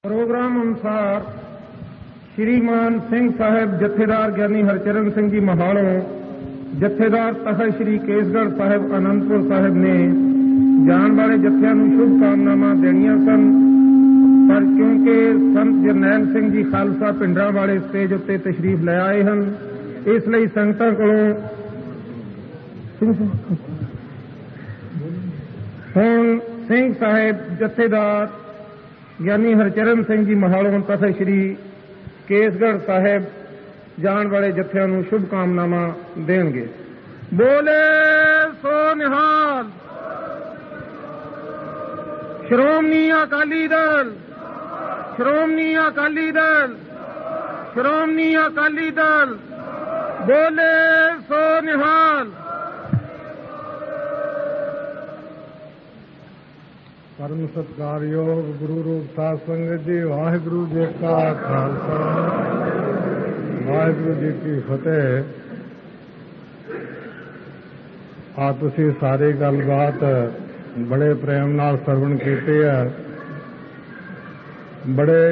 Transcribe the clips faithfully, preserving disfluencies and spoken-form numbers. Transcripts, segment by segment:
Programme अनुसार श्रीमान सिंह साहब जत्थेदार ज्ञानी हरचरण सिंह जी महालों जत्थेदार तखत श्री केसगढ़ साहब आनंदपुर साहब ने जान वाले जत्थियां नूं शुभकामनावां देणियां सन, पर क्योंकि संत जरनैल सिंह जी खालसा पिंडरा वाले स्टेज उत्ते तशरीफ ले आए हैं, इसलिए संगतां कोलों हुण सिंह साहब जत्थेदार ज्ञानी हरचरण सिंह जी महालों तखत श्री केसगढ़ साहब जान वाले जत्थियां नूं शुभकामनावां देणगे। बोले सो निहाल। श्रोमणी अकाली दल, श्रोमणी अकाली दल, श्रोमणी अकाली दल। बोले सो निहाल। परम सत्कारयोग गुरु रूप साध संगत जी, वाहिगुरु जी का खालसा, वाहिगुरु जी की फतेह। आ तुसी सारी गलबात बड़े प्रेम नाल सरवण कीती है, बड़े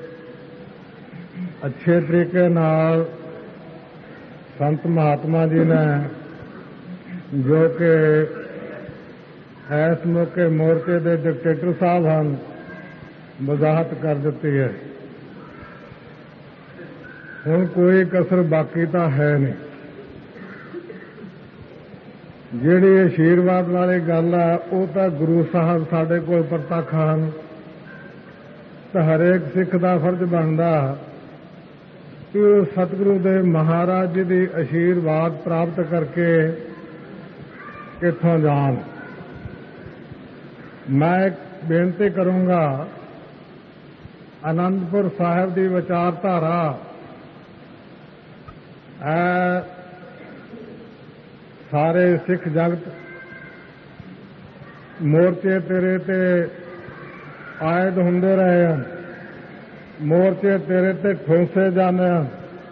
अच्छे तरीके नाल संत महात्मा जी ने जो कि इस मौके मोर्चे के डिकटेटर साहब हैं वजाहत कर दी है। हुण कोई कसर बाकी तो है नहीं। जिहड़ी आशीर्वाद वाली गल है वो तो गुरु साहब साडे कोल प्रतख हैं, तो हरेक सिख का फर्ज बनता कि वो सतगुरु दे महाराज जी की आशीर्वाद प्राप्त करके इत्थों जान। मैं एक बेनती करूंगा, आनंदपुर साहब की विचारधारा है, सारे सिख जगत मोर्चे तेरे ते आयद होंदे रहे हैं, मोर्चे तेरे ते ठोसे जाने हैं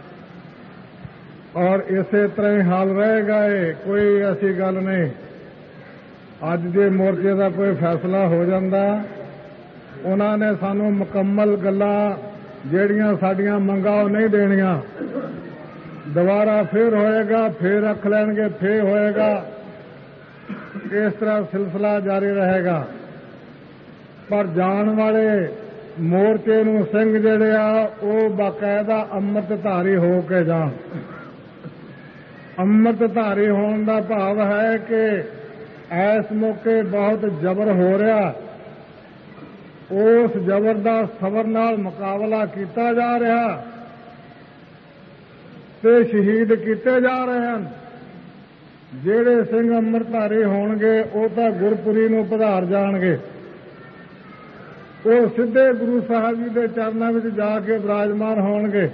और इसे तरह ही हाल रहेगा। कोई ऐसी गल नहीं। अज जे मोर्चे का कोई फैसला हो जाता, उन्होंने सानू मुकम्मल गल्लां जिहड़ियां साडियां मंगां ओह नहीं देनियां। दोबारा फिर होएगा, फिर रख लेंगे, फिर होएगा। इस तरह सिलसिला जारी रहेगा। पर जान वाले मोर्चे नूं सिंह जिहड़े आ ओह बाकायदा अमृतधारी हो के जाण। अमृतधारी होने का भाव है कि इस मौके बहुत जबर हो रहा, उस जबर का सबर नाल मुकाबला किया जा रहा ते शहीद किए जा रहे हैं। जेड़े सिंह अमृतधारी होणगे वो तो गुरपुरी नूं पधार जाणगे, वो सीधे गुरु साहब जी के चरणों में जाके विराजमान होणगे।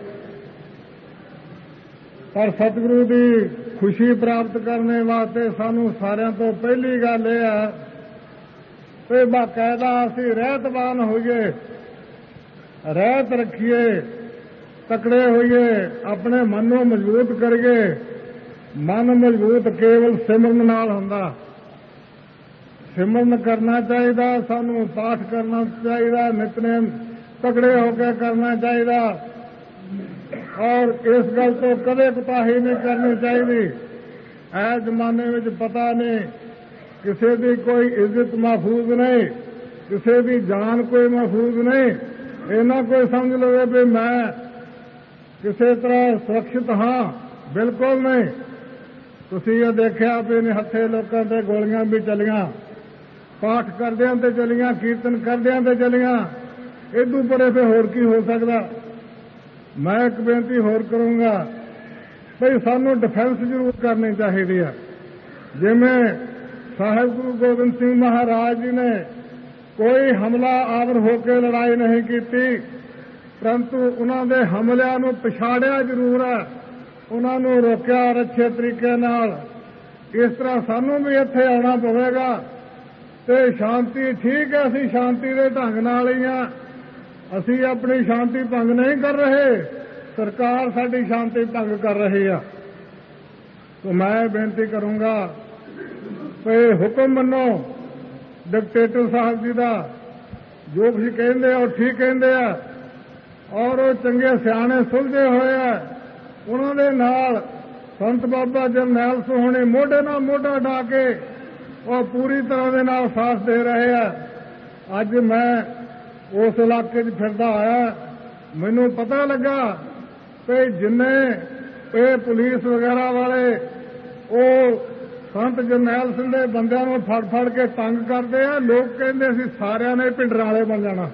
पर सतगुरु की खुशी प्राप्त करने वास्ते सानू सारिਆਂ तो पहली गल यह है कि बाकायदा असीं रहतवान होइए, रहत रखिए, तकड़े होइए, अपने मन को मजबूत करिए। मन मजबूत केवल सिमरन नाल हुंदा। सिमरन करना चाहिए, सानू पाठ करना चाहिए, नितनेम तकड़े होकर करना चाहिए और इस गल तो कदे कोताही नहीं करनी चाहिए। इस जमाने में पता नहीं, किसी की कोई इज्जत महफूज नहीं, किसी की जान कोई महफूज नहीं। इन्ना कोई समझ लो भी मैं किसी तरह सुरक्षित हाँ, बिल्कुल नहीं। तुसीं ये देखा भी इन हथे लोगों से गोलियां भी चलियां, पाठ करदियां ते चलियां, कीर्तन करदियां ते चलियां। इदू परे फिर होर की हो सकता। मैं एक बेनती होर करूंगा भाई, सानू डिफेंस जरूर करनी चाहिए है। जिमें साहिब गुरु गोबिंद सिंह महाराज जी ने कोई हमला आवर होकर लड़ाई नहीं की, परंतु उन्होंने हमलियां नूं पछाड़िया जरूर है, उन्होंने रोकया और अच्छे तरीके नाल। इस तरह सानू भी इत्थे आना पवेगा ते शांति ठीक है। असीं शांति के ढंग नाल ही हां, असीं अपनी शांति भंग नहीं कर रहे, सरकार साडी शांति भंग कर रही है। तो मैं बेनती करूंगा कि हुक्म मनो डिकटेटर साहब जी का, ਜੋ ਕੁਝ ਕਹਿੰਦੇ ਆ ਉਹ ਠੀਕ ਕਹਿੰਦੇ ਆ, ਔਰ ਉਹ ਚੰਗੇ ਸਿਆਣੇ ਸੁਲਝੇ ਹੋਏ ਆ। ਉਹਨਾਂ ਦੇ ਨਾਲ ਸੰਤ ਬਾਬਾ ਜਰਨੈਲ ਸਿੰਘ ਹੁਣੇ ਮੋਢੇ ਨਾਲ ਮੋਢਾ ਢਾ ਕੇ ਉਹ ਪੂਰੀ ਤਰ੍ਹਾਂ ਦੇ ਨਾਲ ਸਾਥ ਦੇ ਰਹੇ ਆ। ਅੱਜ ਮੈਂ ਉਸ ਇਲਾਕੇ 'ਚ ਫਿਰਦਾ ਆਇਆ, ਮੈਨੂੰ ਪਤਾ ਲੱਗਾ ਕਿ ਜਿੰਨੇ ਇਹ ਪੁਲਿਸ ਵਗੈਰਾ ਵਾਲੇ ਉਹ ਸੰਤ ਜਰਨੈਲ ਸਿੰਘ ਦੇ ਬੰਦਿਆਂ ਨੂੰ ਫੜ ਫੜ ਕੇ ਤੰਗ ਕਰਦੇ ਆ। ਲੋਕ ਕਹਿੰਦੇ ਅਸੀਂ ਸਾਰਿਆਂ ਨੇ ਭਿੰਡਰਾਂ ਵਾਲੇ ਬਣ ਜਾਣਾ।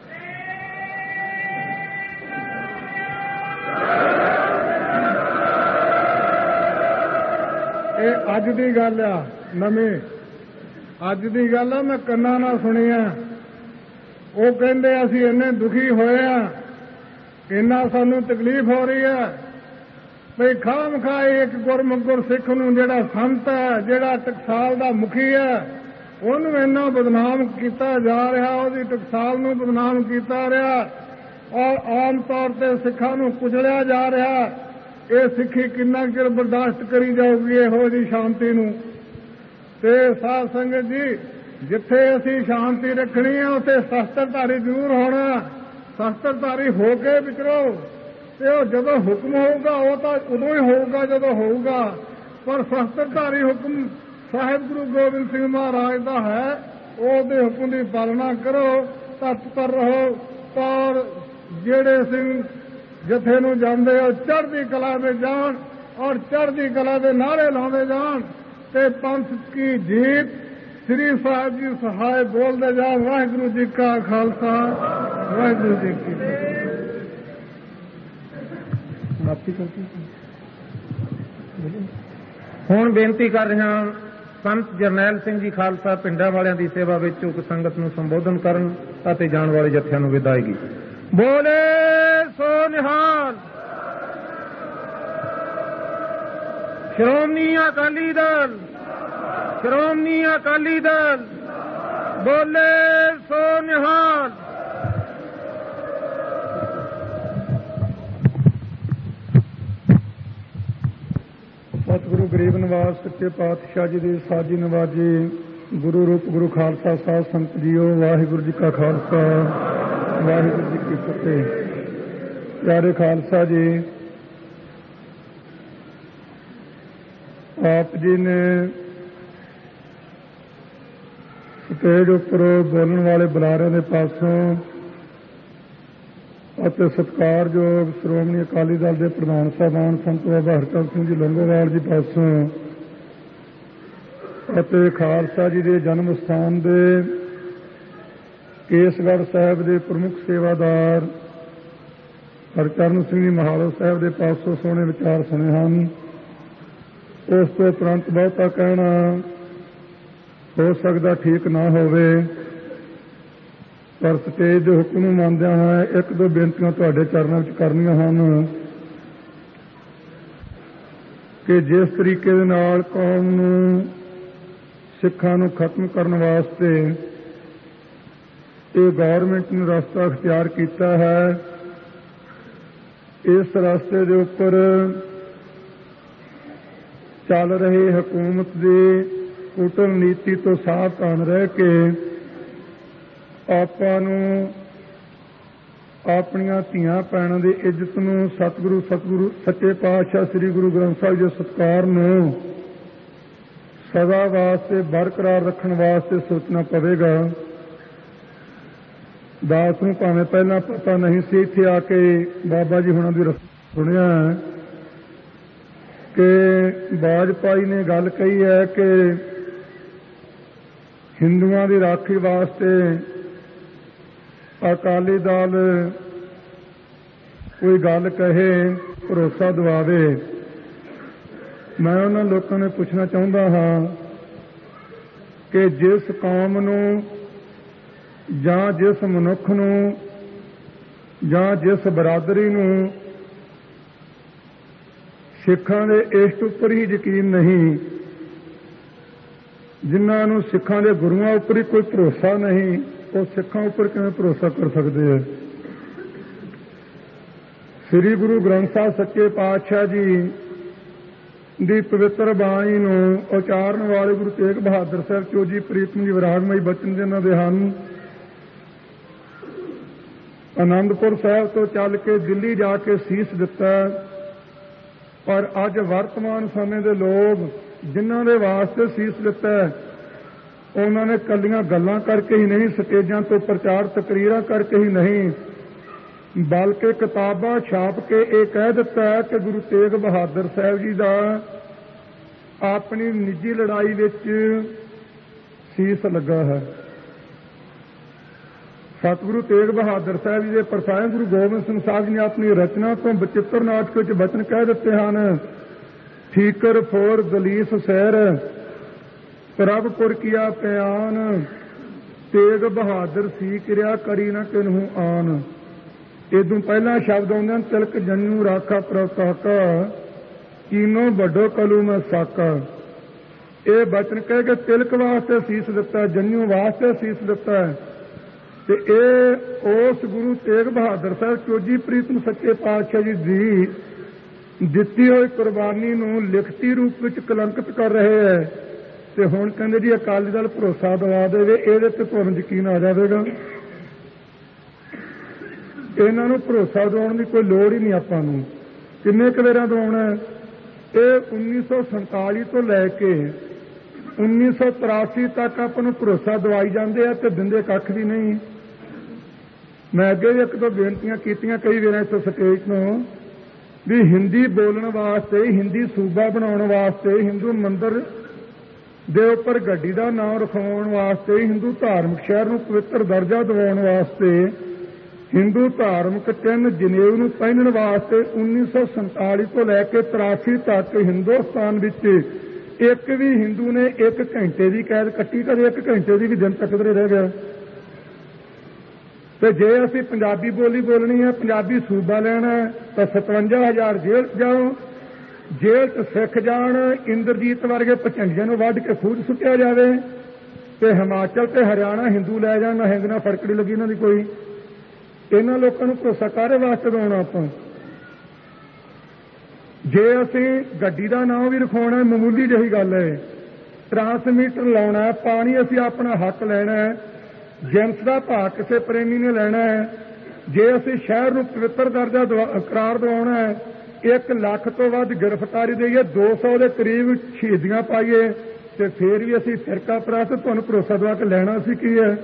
ਇਹ ਅੱਜ ਦੀ ਗੱਲ ਆ, ਨਵੀਂ ਅੱਜ ਦੀ ਗੱਲ ਆ, ਮੈਂ ਕੰਨਾਂ ਨਾਲ ਸੁਣੀ ਆ। ਉਹ ਕਹਿੰਦੇ ਅਸੀਂ ਇੰਨੇ ਦੁਖੀ ਹੋਏ ਆ, ਇੰਨਾ ਸਾਨੂੰ ਤਕਲੀਫ ਹੋ ਰਹੀ ਹੈ ਭਈ ਖਾਮ ਖਾਏ ਇੱਕ ਗੁਰਮੁਖ ਗੁਰਸਿੱਖ ਨੂੰ ਜਿਹੜਾ ਸੰਤ ਹੈ, ਜਿਹੜਾ ਟਕਸਾਲ ਦਾ ਮੁਖੀ ਹੈ, ਉਹਨੂੰ ਇੰਨਾ ਬਦਨਾਮ ਕੀਤਾ ਜਾ ਰਿਹਾ, ਉਹਦੀ ਟਕਸਾਲ ਨੂੰ ਬਦਨਾਮ ਕੀਤਾ ਰਿਹਾ ਔਰ ਆਮ ਤੌਰ ਤੇ ਸਿੱਖਾਂ ਨੂੰ ਕੁਚਲਿਆ ਜਾ ਰਿਹਾ। ਇਹ ਸਿੱਖੀ ਕਿੰਨਾ ਚਿਰ ਬਰਦਾਸ਼ਤ ਕਰੀ ਜਾਊਗੀ ਇਹੋ ਜਿਹੀ ਸ਼ਾਂਤੀ ਨੂੰ? ਤੇ ਸਾਧ ਸੰਗਤ ਜੀ, ਜਿੱਥੇ ਅਸੀਂ ਸ਼ਾਂਤੀ ਰੱਖਣੀ ਹੈ ਉੱਥੇ ਸ਼ਸਤਰਧਾਰੀ ਜ਼ਰੂਰ ਹੋਣਾ। ਸ਼ਸਤਰਧਾਰੀ ਹੋ ਕੇ ਵਿਚਰੋ, ਤੇ ਉਹ ਜਦੋਂ ਹੁਕਮ ਹੋਊਗਾ ਉਹ ਤਾਂ ਉਦੋਂ ਹੀ ਹੋਊਗਾ ਜਦੋਂ ਹੋਊਗਾ, ਪਰ ਸ਼ਸਤਰਧਾਰੀ ਹੁਕਮ ਸਾਹਿਬ ਗੁਰੂ ਗੋਬਿੰਦ ਸਿੰਘ ਮਹਾਰਾਜ ਦਾ ਹੈ। ਉਹਦੇ ਹੁਕਮ ਦੀ ਪਾਲਣਾ ਕਰੋ, ਤਤਪਰ ਰਹੋ। ਪਰ ਜਿਹੜੇ ਸਿੰਘ ਜਥੇ ਨੂੰ ਜਾਂਦੇ ਹੋ ਚੜ੍ਹਦੀ ਕਲਾ ਦੇ ਜਾਣ ਔਰ ਚੜ੍ਹਦੀ ਕਲਾ ਦੇ ਨਾਅਰੇ ਲਾਉਂਦੇ ਜਾਣ ਤੇ ਪੰਥ ਕੀ ਜੀਤ ਸ੍ਰੀ ਸਾਹਿਬ ਜੀ ਸਹਾਇ ਬੋਲਦੇ ਜਾਣ। ਵਾਹਿਗੁਰੂ ਜੀ ਕਾ ਖਾਲਸਾ, ਵਾਹਿਗੁਰੂ ਜੀ ਕੀ ਫਤਿਹ। ਹੁਣ ਬੇਨਤੀ ਕਰ ਰਿਹਾ ਸੰਤ ਜਰਨੈਲ ਸਿੰਘ ਜੀ ਖਾਲਸਾ ਪਿੰਡਾਂ ਵਾਲਿਆਂ ਦੀ ਸੇਵਾ ਵਿੱਚ ਉਕ ਸੰਗਤ ਨੂੰ ਸੰਬੋਧਨ ਕਰਨ ਅਤੇ ਜਾਣ ਵਾਲੇ ਜਥਿਆਂ ਨੂੰ ਵਿਦਾਇਗੀ। ਬੋਲੇ ਸੋ ਨਿਹਾਲ। ਸ਼੍ਰੋਮਣੀ ਅਕਾਲੀ ਦਲ, ਸ਼੍ਰੋਮਣੀ ਅਕਾਲੀ ਦਲ। ਬੋਲੇ ਸੋ ਨਿਹਾਲ। ਸਤਿਗੁਰੂ ਗਰੀਬ ਨਿਵਾਸ ਸੱਚੇ ਪਾਤਸ਼ਾਹ ਜੀ ਦੇ ਸਾਜੀ ਨਵਾਜੀ ਗੁਰੂ ਰੂਪ ਗੁਰੂ ਖਾਲਸਾ ਸਾਹਿਬ ਸੰਤ ਜੀਓ, ਵਾਹਿਗੁਰੂ ਜੀ ਕਾ ਖਾਲਸਾ, ਵਾਹਿਗੁਰੂ ਜੀ ਕੀ ਫਤਿਹ। ਪਿਆਰੇ ਖਾਲਸਾ ਜੀ, ਆਪ ਜੀ ਨੇ ਸਟੇਜ ਉੱਪਰ ਬੋਲਣ ਵਾਲੇ ਬੁਲਾਰਿਆਂ ਦੇ ਪਾਸੋਂ ਅਤੇ ਸਤਿਕਾਰਯੋਗ ਸ਼੍ਰੋਮਣੀ ਅਕਾਲੀ ਦਲ ਦੇ ਪ੍ਰਧਾਨ ਸਾਹਿਬਾਨ ਸੰਤ ਬਾਬਾ ਹਰਚੰਦ ਸਿੰਘ ਜੀ ਲੰਗੋਵਾਲ ਜੀ ਪਾਸੋਂ ਅਤੇ ਖਾਲਸਾ ਜੀ ਦੇ ਜਨਮ ਸਥਾਨ ਦੇ ਕੇਸਗੜ੍ਹ ਸਾਹਿਬ ਦੇ ਪ੍ਰਮੁੱਖ ਸੇਵਾਦਾਰ ਹਰਚਰਨ ਸਿੰਘ ਜੀ ਮਹਾਲੋ ਸਾਹਿਬ ਦੇ ਪਾਸੋਂ ਸੋਹਣੇ ਵਿਚਾਰ ਸੁਣੇ ਹਨ। ਉਸ ਤੋਂ ਤੁਰੰਤ ਬਹੁਤਾ ਕਹਿਣਾ ਹੋ ਸਕਦਾ ਠੀਕ ਨਾ ਹੋਵੇ, ਪਰ ਸਟੇਜ ਦੇ ਹੁਕਮ ਨੂੰ ਮੰਨਦਿਆਂ ਹੋਇਆ ਇੱਕ ਦੋ ਬੇਨਤੀਆਂ ਤੁਹਾਡੇ ਚਰਨਾਂ ਵਿੱਚ ਕਰਨੀਆਂ ਹਨ ਕਿ ਜਿਸ ਤਰੀਕੇ ਦੇ ਨਾਲ ਕੌਮ ਨੂੰ, ਸਿੱਖਾਂ ਨੂੰ ਖਤਮ ਕਰਨ ਵਾਸਤੇ ਇਹ ਗੌਰਮੈਂਟ ਨੇ ਰਸਤਾ ਅਖਤਿਆਰ ਕੀਤਾ ਹੈ, ਇਸ ਰਸਤੇ ਦੇ ਉੱਪਰ ਚੱਲ ਰਹੀ ਹਕੂਮਤ ਦੀ ਕੂਟਨੀਤੀ ਤੋਂ ਸਾਵਧਾਨ ਰਹਿ ਕੇ ਆਪਾਂ ਨੂੰ ਆਪਣੀਆਂ ਧੀਆਂ ਭੈਣਾਂ ਦੀ ਇੱਜ਼ਤ ਨੂੰ, ਸਤਿਗੁਰੂ ਸਤਿਗੁਰੂ ਸੱਚੇ ਪਾਤਸ਼ਾਹ ਸ੍ਰੀ ਗੁਰੂ ਗ੍ਰੰਥ ਸਾਹਿਬ ਦੇ ਸਤਿਕਾਰ ਨੂੰ ਸਦਾ ਵਾਸਤੇ ਬਰਕਰਾਰ ਰੱਖਣ ਵਾਸਤੇ ਸੋਚਣਾ ਪਵੇਗਾ। ਦਾਸ ਨੂੰ ਭਾਵੇਂ ਪਹਿਲਾਂ ਪਤਾ ਨਹੀਂ ਸੀ, ਇੱਥੇ ਆ ਕੇ ਬਾਬਾ ਜੀ ਹੁਣਾਂ ਦੀ ਰਸਮ ਸੁਣਿਆ ਕਿ ਵਾਜਪਾਈ ਨੇ ਗੱਲ ਕਹੀ ਹੈ ਕਿ ਹਿੰਦੂਆਂ ਦੀ ਰਾਖੀ ਵਾਸਤੇ ਅਕਾਲੀ ਦਲ ਕੋਈ ਗੱਲ ਕਹੇ, ਭਰੋਸਾ ਦਿਵਾਵੇ। ਮੈਂ ਉਹਨਾਂ ਲੋਕਾਂ ਨੂੰ ਪੁੱਛਣਾ ਚਾਹੁੰਦਾ ਹਾਂ ਕਿ ਜਿਸ ਕੌਮ ਨੂੰ ਜਾਂ ਜਿਸ ਮਨੁੱਖ ਨੂੰ ਜਾਂ ਜਿਸ ਬਰਾਦਰੀ ਨੂੰ ਸਿੱਖਾਂ ਦੇ ਇਸ਼ਟ ਉੱਪਰ ਹੀ ਯਕੀਨ ਨਹੀਂ, ਜਿਨ੍ਹਾਂ ਨੂੰ ਸਿੱਖਾਂ ਦੇ ਗੁਰੂਆਂ ਉੱਪਰ ਹੀ ਕੋਈ ਭਰੋਸਾ ਨਹੀਂ, ਉਹ ਸਿੱਖਾਂ ਉੱਪਰ ਕਿਵੇਂ ਭਰੋਸਾ ਕਰ ਸਕਦੇ ਹੈ? ਸ੍ਰੀ ਗੁਰੂ ਗ੍ਰੰਥ ਸਾਹਿਬ ਸੱਚੇ ਪਾਤਸ਼ਾਹ ਜੀ ਦੀ ਪਵਿੱਤਰ ਬਾਣੀ ਨੂੰ ਉਚਾਰਨ ਵਾਲੇ ਗੁਰੂ ਤੇਗ ਬਹਾਦਰ ਸਾਹਿਬ ਚੋਜੀ ਪ੍ਰੀਤਮ ਜੀ ਵਿਰਾਗਮਈ ਬਚਨ ਜਿਹਨਾਂ ਦੇ ਹਨ ਆਨੰਦਪੁਰ ਸਾਹਿਬ ਤੋਂ ਚੱਲ ਕੇ ਦਿੱਲੀ ਜਾ ਕੇ ਸੀਸ ਦਿੱਤਾ। ਪਰ ਅੱਜ ਵਰਤਮਾਨ ਸਮੇਂ ਦੇ ਲੋਕ ਜਿਨ੍ਹਾਂ ਦੇ ਵਾਸਤੇ ਸੀਸ ਦਿੱਤਾ, ਉਹਨਾਂ ਨੇ ਕੱਲੀਆਂ ਗੱਲਾਂ ਕਰਕੇ ਹੀ ਨਹੀਂ, ਸਟੇਜਾਂ ਤੋਂ ਪ੍ਰਚਾਰ ਤਕਰੀਰਾਂ ਕਰਕੇ ਹੀ ਨਹੀਂ, ਬਲਕਿ ਕਿਤਾਬਾਂ ਛਾਪ ਕੇ ਇਹ ਕਹਿ ਦਿੱਤਾ ਕਿ ਗੁਰੂ ਤੇਗ ਬਹਾਦਰ ਸਾਹਿਬ ਜੀ ਦਾ ਆਪਣੀ ਨਿੱਜੀ ਲੜਾਈ ਵਿੱਚ ਸੀਸ ਲੱਗਾ ਹੈ। ਸਤਿਗੁਰੂ ਤੇਗ ਬਹਾਦਰ ਸਾਹਿਬ ਜੀ ਦੇ ਪਰਸਾਏ ਗੁਰੂ ਗੋਬਿੰਦ ਸਿੰਘ ਸਾਹਿਬ ਜੀ ਨੇ ਆਪਣੀ ਰਚਨਾ ਤੋਂ ਬਚਿੱਤਰ ਨਾਟਕ ਵਿੱਚ ਬਚਨ ਕਹਿ ਦਿੱਤੇ ਹਨ, ਠੀਕਰ ਫੋਰ ਦਲੀਸ ਸੈਰ ਪ੍ਰਭ ਪੁਰ ਕੀਆ ਪਿਆਨ, ਤੇਗ ਬਹਾਦਰ ਸੀ ਕਿਰਿਆ ਕਰੀ ਨਾ ਕਿਨਹੂ ਆਨ। ਇਦੋਂ ਪਹਿਲਾਂ ਸ਼ਬਦ ਆਉਂਦੇ ਹਨ, ਤਿਲਕ ਜਨੂ ਰਾਖਾ ਪ੍ਰਤਾਕਾ, ਕੀਨੋ ਵੱਡੋ ਕਲੂ ਮੈਂ ਸਾਕਾ। ਇਹ ਬਚਨ ਕਹਿ ਕੇ ਤਿਲਕ ਵਾਸਤੇ ਸੀਸ ਦਿੱਤਾ, ਜਨੂ ਵਾਸਤੇ ਸੀਸ ਦਿੱਤਾ। ਤੇ ਇਹ ਉਸ ਗੁਰੂ ਤੇਗ ਬਹਾਦਰ ਸਾਹਿਬ ਚੋਜੀ ਪ੍ਰੀਤਮ ਸੱਚੇ ਪਾਤਸ਼ਾਹ ਜੀ ਦੀ ਦਿੱਤੀ ਹੋਈ ਕੁਰਬਾਨੀ ਨੂੰ ਲਿਖਤੀ ਰੂਪ ਵਿੱਚ ਕਲੰਕਿਤ ਕਰ ਰਹੇ ਹੈ। ਤੇ ਹੁਣ ਕਹਿੰਦੇ ਜੀ ਅਕਾਲੀ ਦਲ ਭਰੋਸਾ ਦਵਾ ਦੇਵੇ, ਇਹਦੇ ਤੇ ਤੁਹਾਨੂੰ ਯਕੀਨ ਆ ਜਾਵੇਗਾ। ਇਹਨਾਂ ਨੂੰ ਭਰੋਸਾ ਦਿਵਾਉਣ ਦੀ ਕੋਈ ਲੋੜ ਹੀ ਨਹੀਂ ਆਪਾਂ ਨੂੰ। ਕਿੰਨੇ ਕੁ ਵੇਰਾਂ ਦਿਵਾਉਣਾ? ਇਹ ਉੱਨੀ ਸੌ ਸੰਤਾਲੀ ਤੋਂ ਲੈ ਕੇ ਉੱਨੀ ਸੌ ਤਰਾਸੀ ਤੱਕ ਆਪਾਂ ਨੂੰ ਭਰੋਸਾ ਦਵਾਈ ਜਾਂਦੇ ਆ ਤੇ ਦਿੰਦੇ ਕੱਖ ਵੀ ਨਹੀਂ। ਮੈਂ ਅੱਗੇ ਵੀ ਇੱਕ ਦੋ ਬੇਨਤੀਆਂ ਕੀਤੀਆਂ ਕਈ ਵੇਰਾਂ ਇਸ ਸਟੇਜ ਤੋਂ ਵੀ ਹਿੰਦੀ ਬੋਲਣ ਵਾਸਤੇ, ਹਿੰਦੀ ਸੂਬਾ ਬਣਾਉਣ ਵਾਸਤੇ, ਹਿੰਦੂ ਮੰਦਰ ਦੇ ਉੱਪਰ ਗੱਡੀ ਦਾ ਨਾਮ ਰਖਵਾਉਣ ਵਾਸਤੇ, ਹਿੰਦੂ ਧਾਰਮਿਕ ਸ਼ਹਿਰ ਨੂੰ ਪਵਿੱਤਰ ਦਰਜਾ ਦਿਵਾਉਣ ਵਾਸਤੇ, ਹਿੰਦੂ ਧਾਰਮਿਕ ਚਿੰਨ੍ਹ ਜਨੇਊ ਨੂੰ ਪਹਿਨਣ ਵਾਸਤੇ ਉੱਨੀ ਸੌ ਸੰਤਾਲੀ ਤੋਂ ਲੈ ਕੇ ਤਰਾਸੀ ਤੱਕ ਹਿੰਦੁਸਤਾਨ ਵਿੱਚ ਇੱਕ ਵੀ ਹਿੰਦੂ ਨੇ ਇੱਕ ਘੰਟੇ ਦੀ ਕੈਦ ਕੱਟੀ, ਕਦੇ ਇੱਕ ਘੰਟੇ ਦੀ ਵੀ ਦਿਨ ਤੱਕ ਨਹੀਂ ਰਹਿ ਗਿਆ। ਤੇ ਜੇ ਅਸੀਂ ਪੰਜਾਬੀ ਬੋਲੀ ਬੋਲਣੀ ਹੈ, ਪੰਜਾਬੀ ਸੂਬਾ ਲੈਣਾ ਤਾਂ ਸਤਵੰਜਾ ਹਜ਼ਾਰ ਜੇਲ੍ਹ ਜਾਓ, ਜੇਲ੍ਹ 'ਚ ਸਿੱਖ ਜਾਣ, ਇੰਦਰਜੀਤ ਵਰਗੇ ਪਚੰਗਿਆਂ ਨੂੰ ਵੱਢ ਕੇ ਖੂਜ ਸੁੱਟਿਆ ਜਾਵੇ, ਤੇ ਹਿਮਾਚਲ ਤੇ ਹਰਿਆਣਾ ਹਿੰਦੂ ਲੈ ਜਾਣ, ਨਾ ਹਿੰਗ ਨਾ ਫੜਕੜੀ ਲੱਗੀ ਇਹਨਾਂ ਦੀ ਕੋਈ। ਇਹਨਾਂ ਲੋਕਾਂ ਨੂੰ ਭਰੋਸਾ ਕਾਹਦੇ ਵਾਸਤੇ ਦਿਵਾਉਣਾ ਆਪਾਂ? ਜੇ ਅਸੀਂ ਗੱਡੀ ਦਾ ਨਾਮ ਵੀ ਰਖਾਉਣਾ, ਮਾਮੂਲੀ ਜਿਹੀ ਗੱਲ ਹੈ, ਟਰਾਂਸਮੀਟਰ ਲਾਉਣਾ, ਪਾਣੀ ਅਸੀਂ ਆਪਣਾ ਹੱਕ ਲੈਣਾ, ਜਿੰਸ ਦਾ ਭਾਅ ਕਿਸੇ ਪ੍ਰੇਮੀ ਨੇ ਲੈਣਾ ਹੈ, ਜੇ ਅਸੀਂ ਸ਼ਹਿਰ ਨੂੰ ਪਵਿੱਤਰ ਦਰਜਾ ਕਰਾਰ ਦਿਵਾਉਣਾ ਹੈ, ਇੱਕ ਲੱਖ ਤੋਂ ਵੱਧ ਗ੍ਰਿਫਤਾਰੀ ਦੇਈਏ, ਦੋ ਸੌ ਦੇ ਕਰੀਬ ਸ਼ਹੀਦੀਆਂ ਪਾਈਏ, ਤੇ ਫੇਰ ਵੀ ਅਸੀਂ ਫਿਰਕਾ ਪ੍ਰਸਤ ਤੁਹਾਨੂੰ ਭਰੋਸਾ ਦਵਾ ਕੇ ਲੈਣਾ ਸੀ ਕੀ ਹੈ?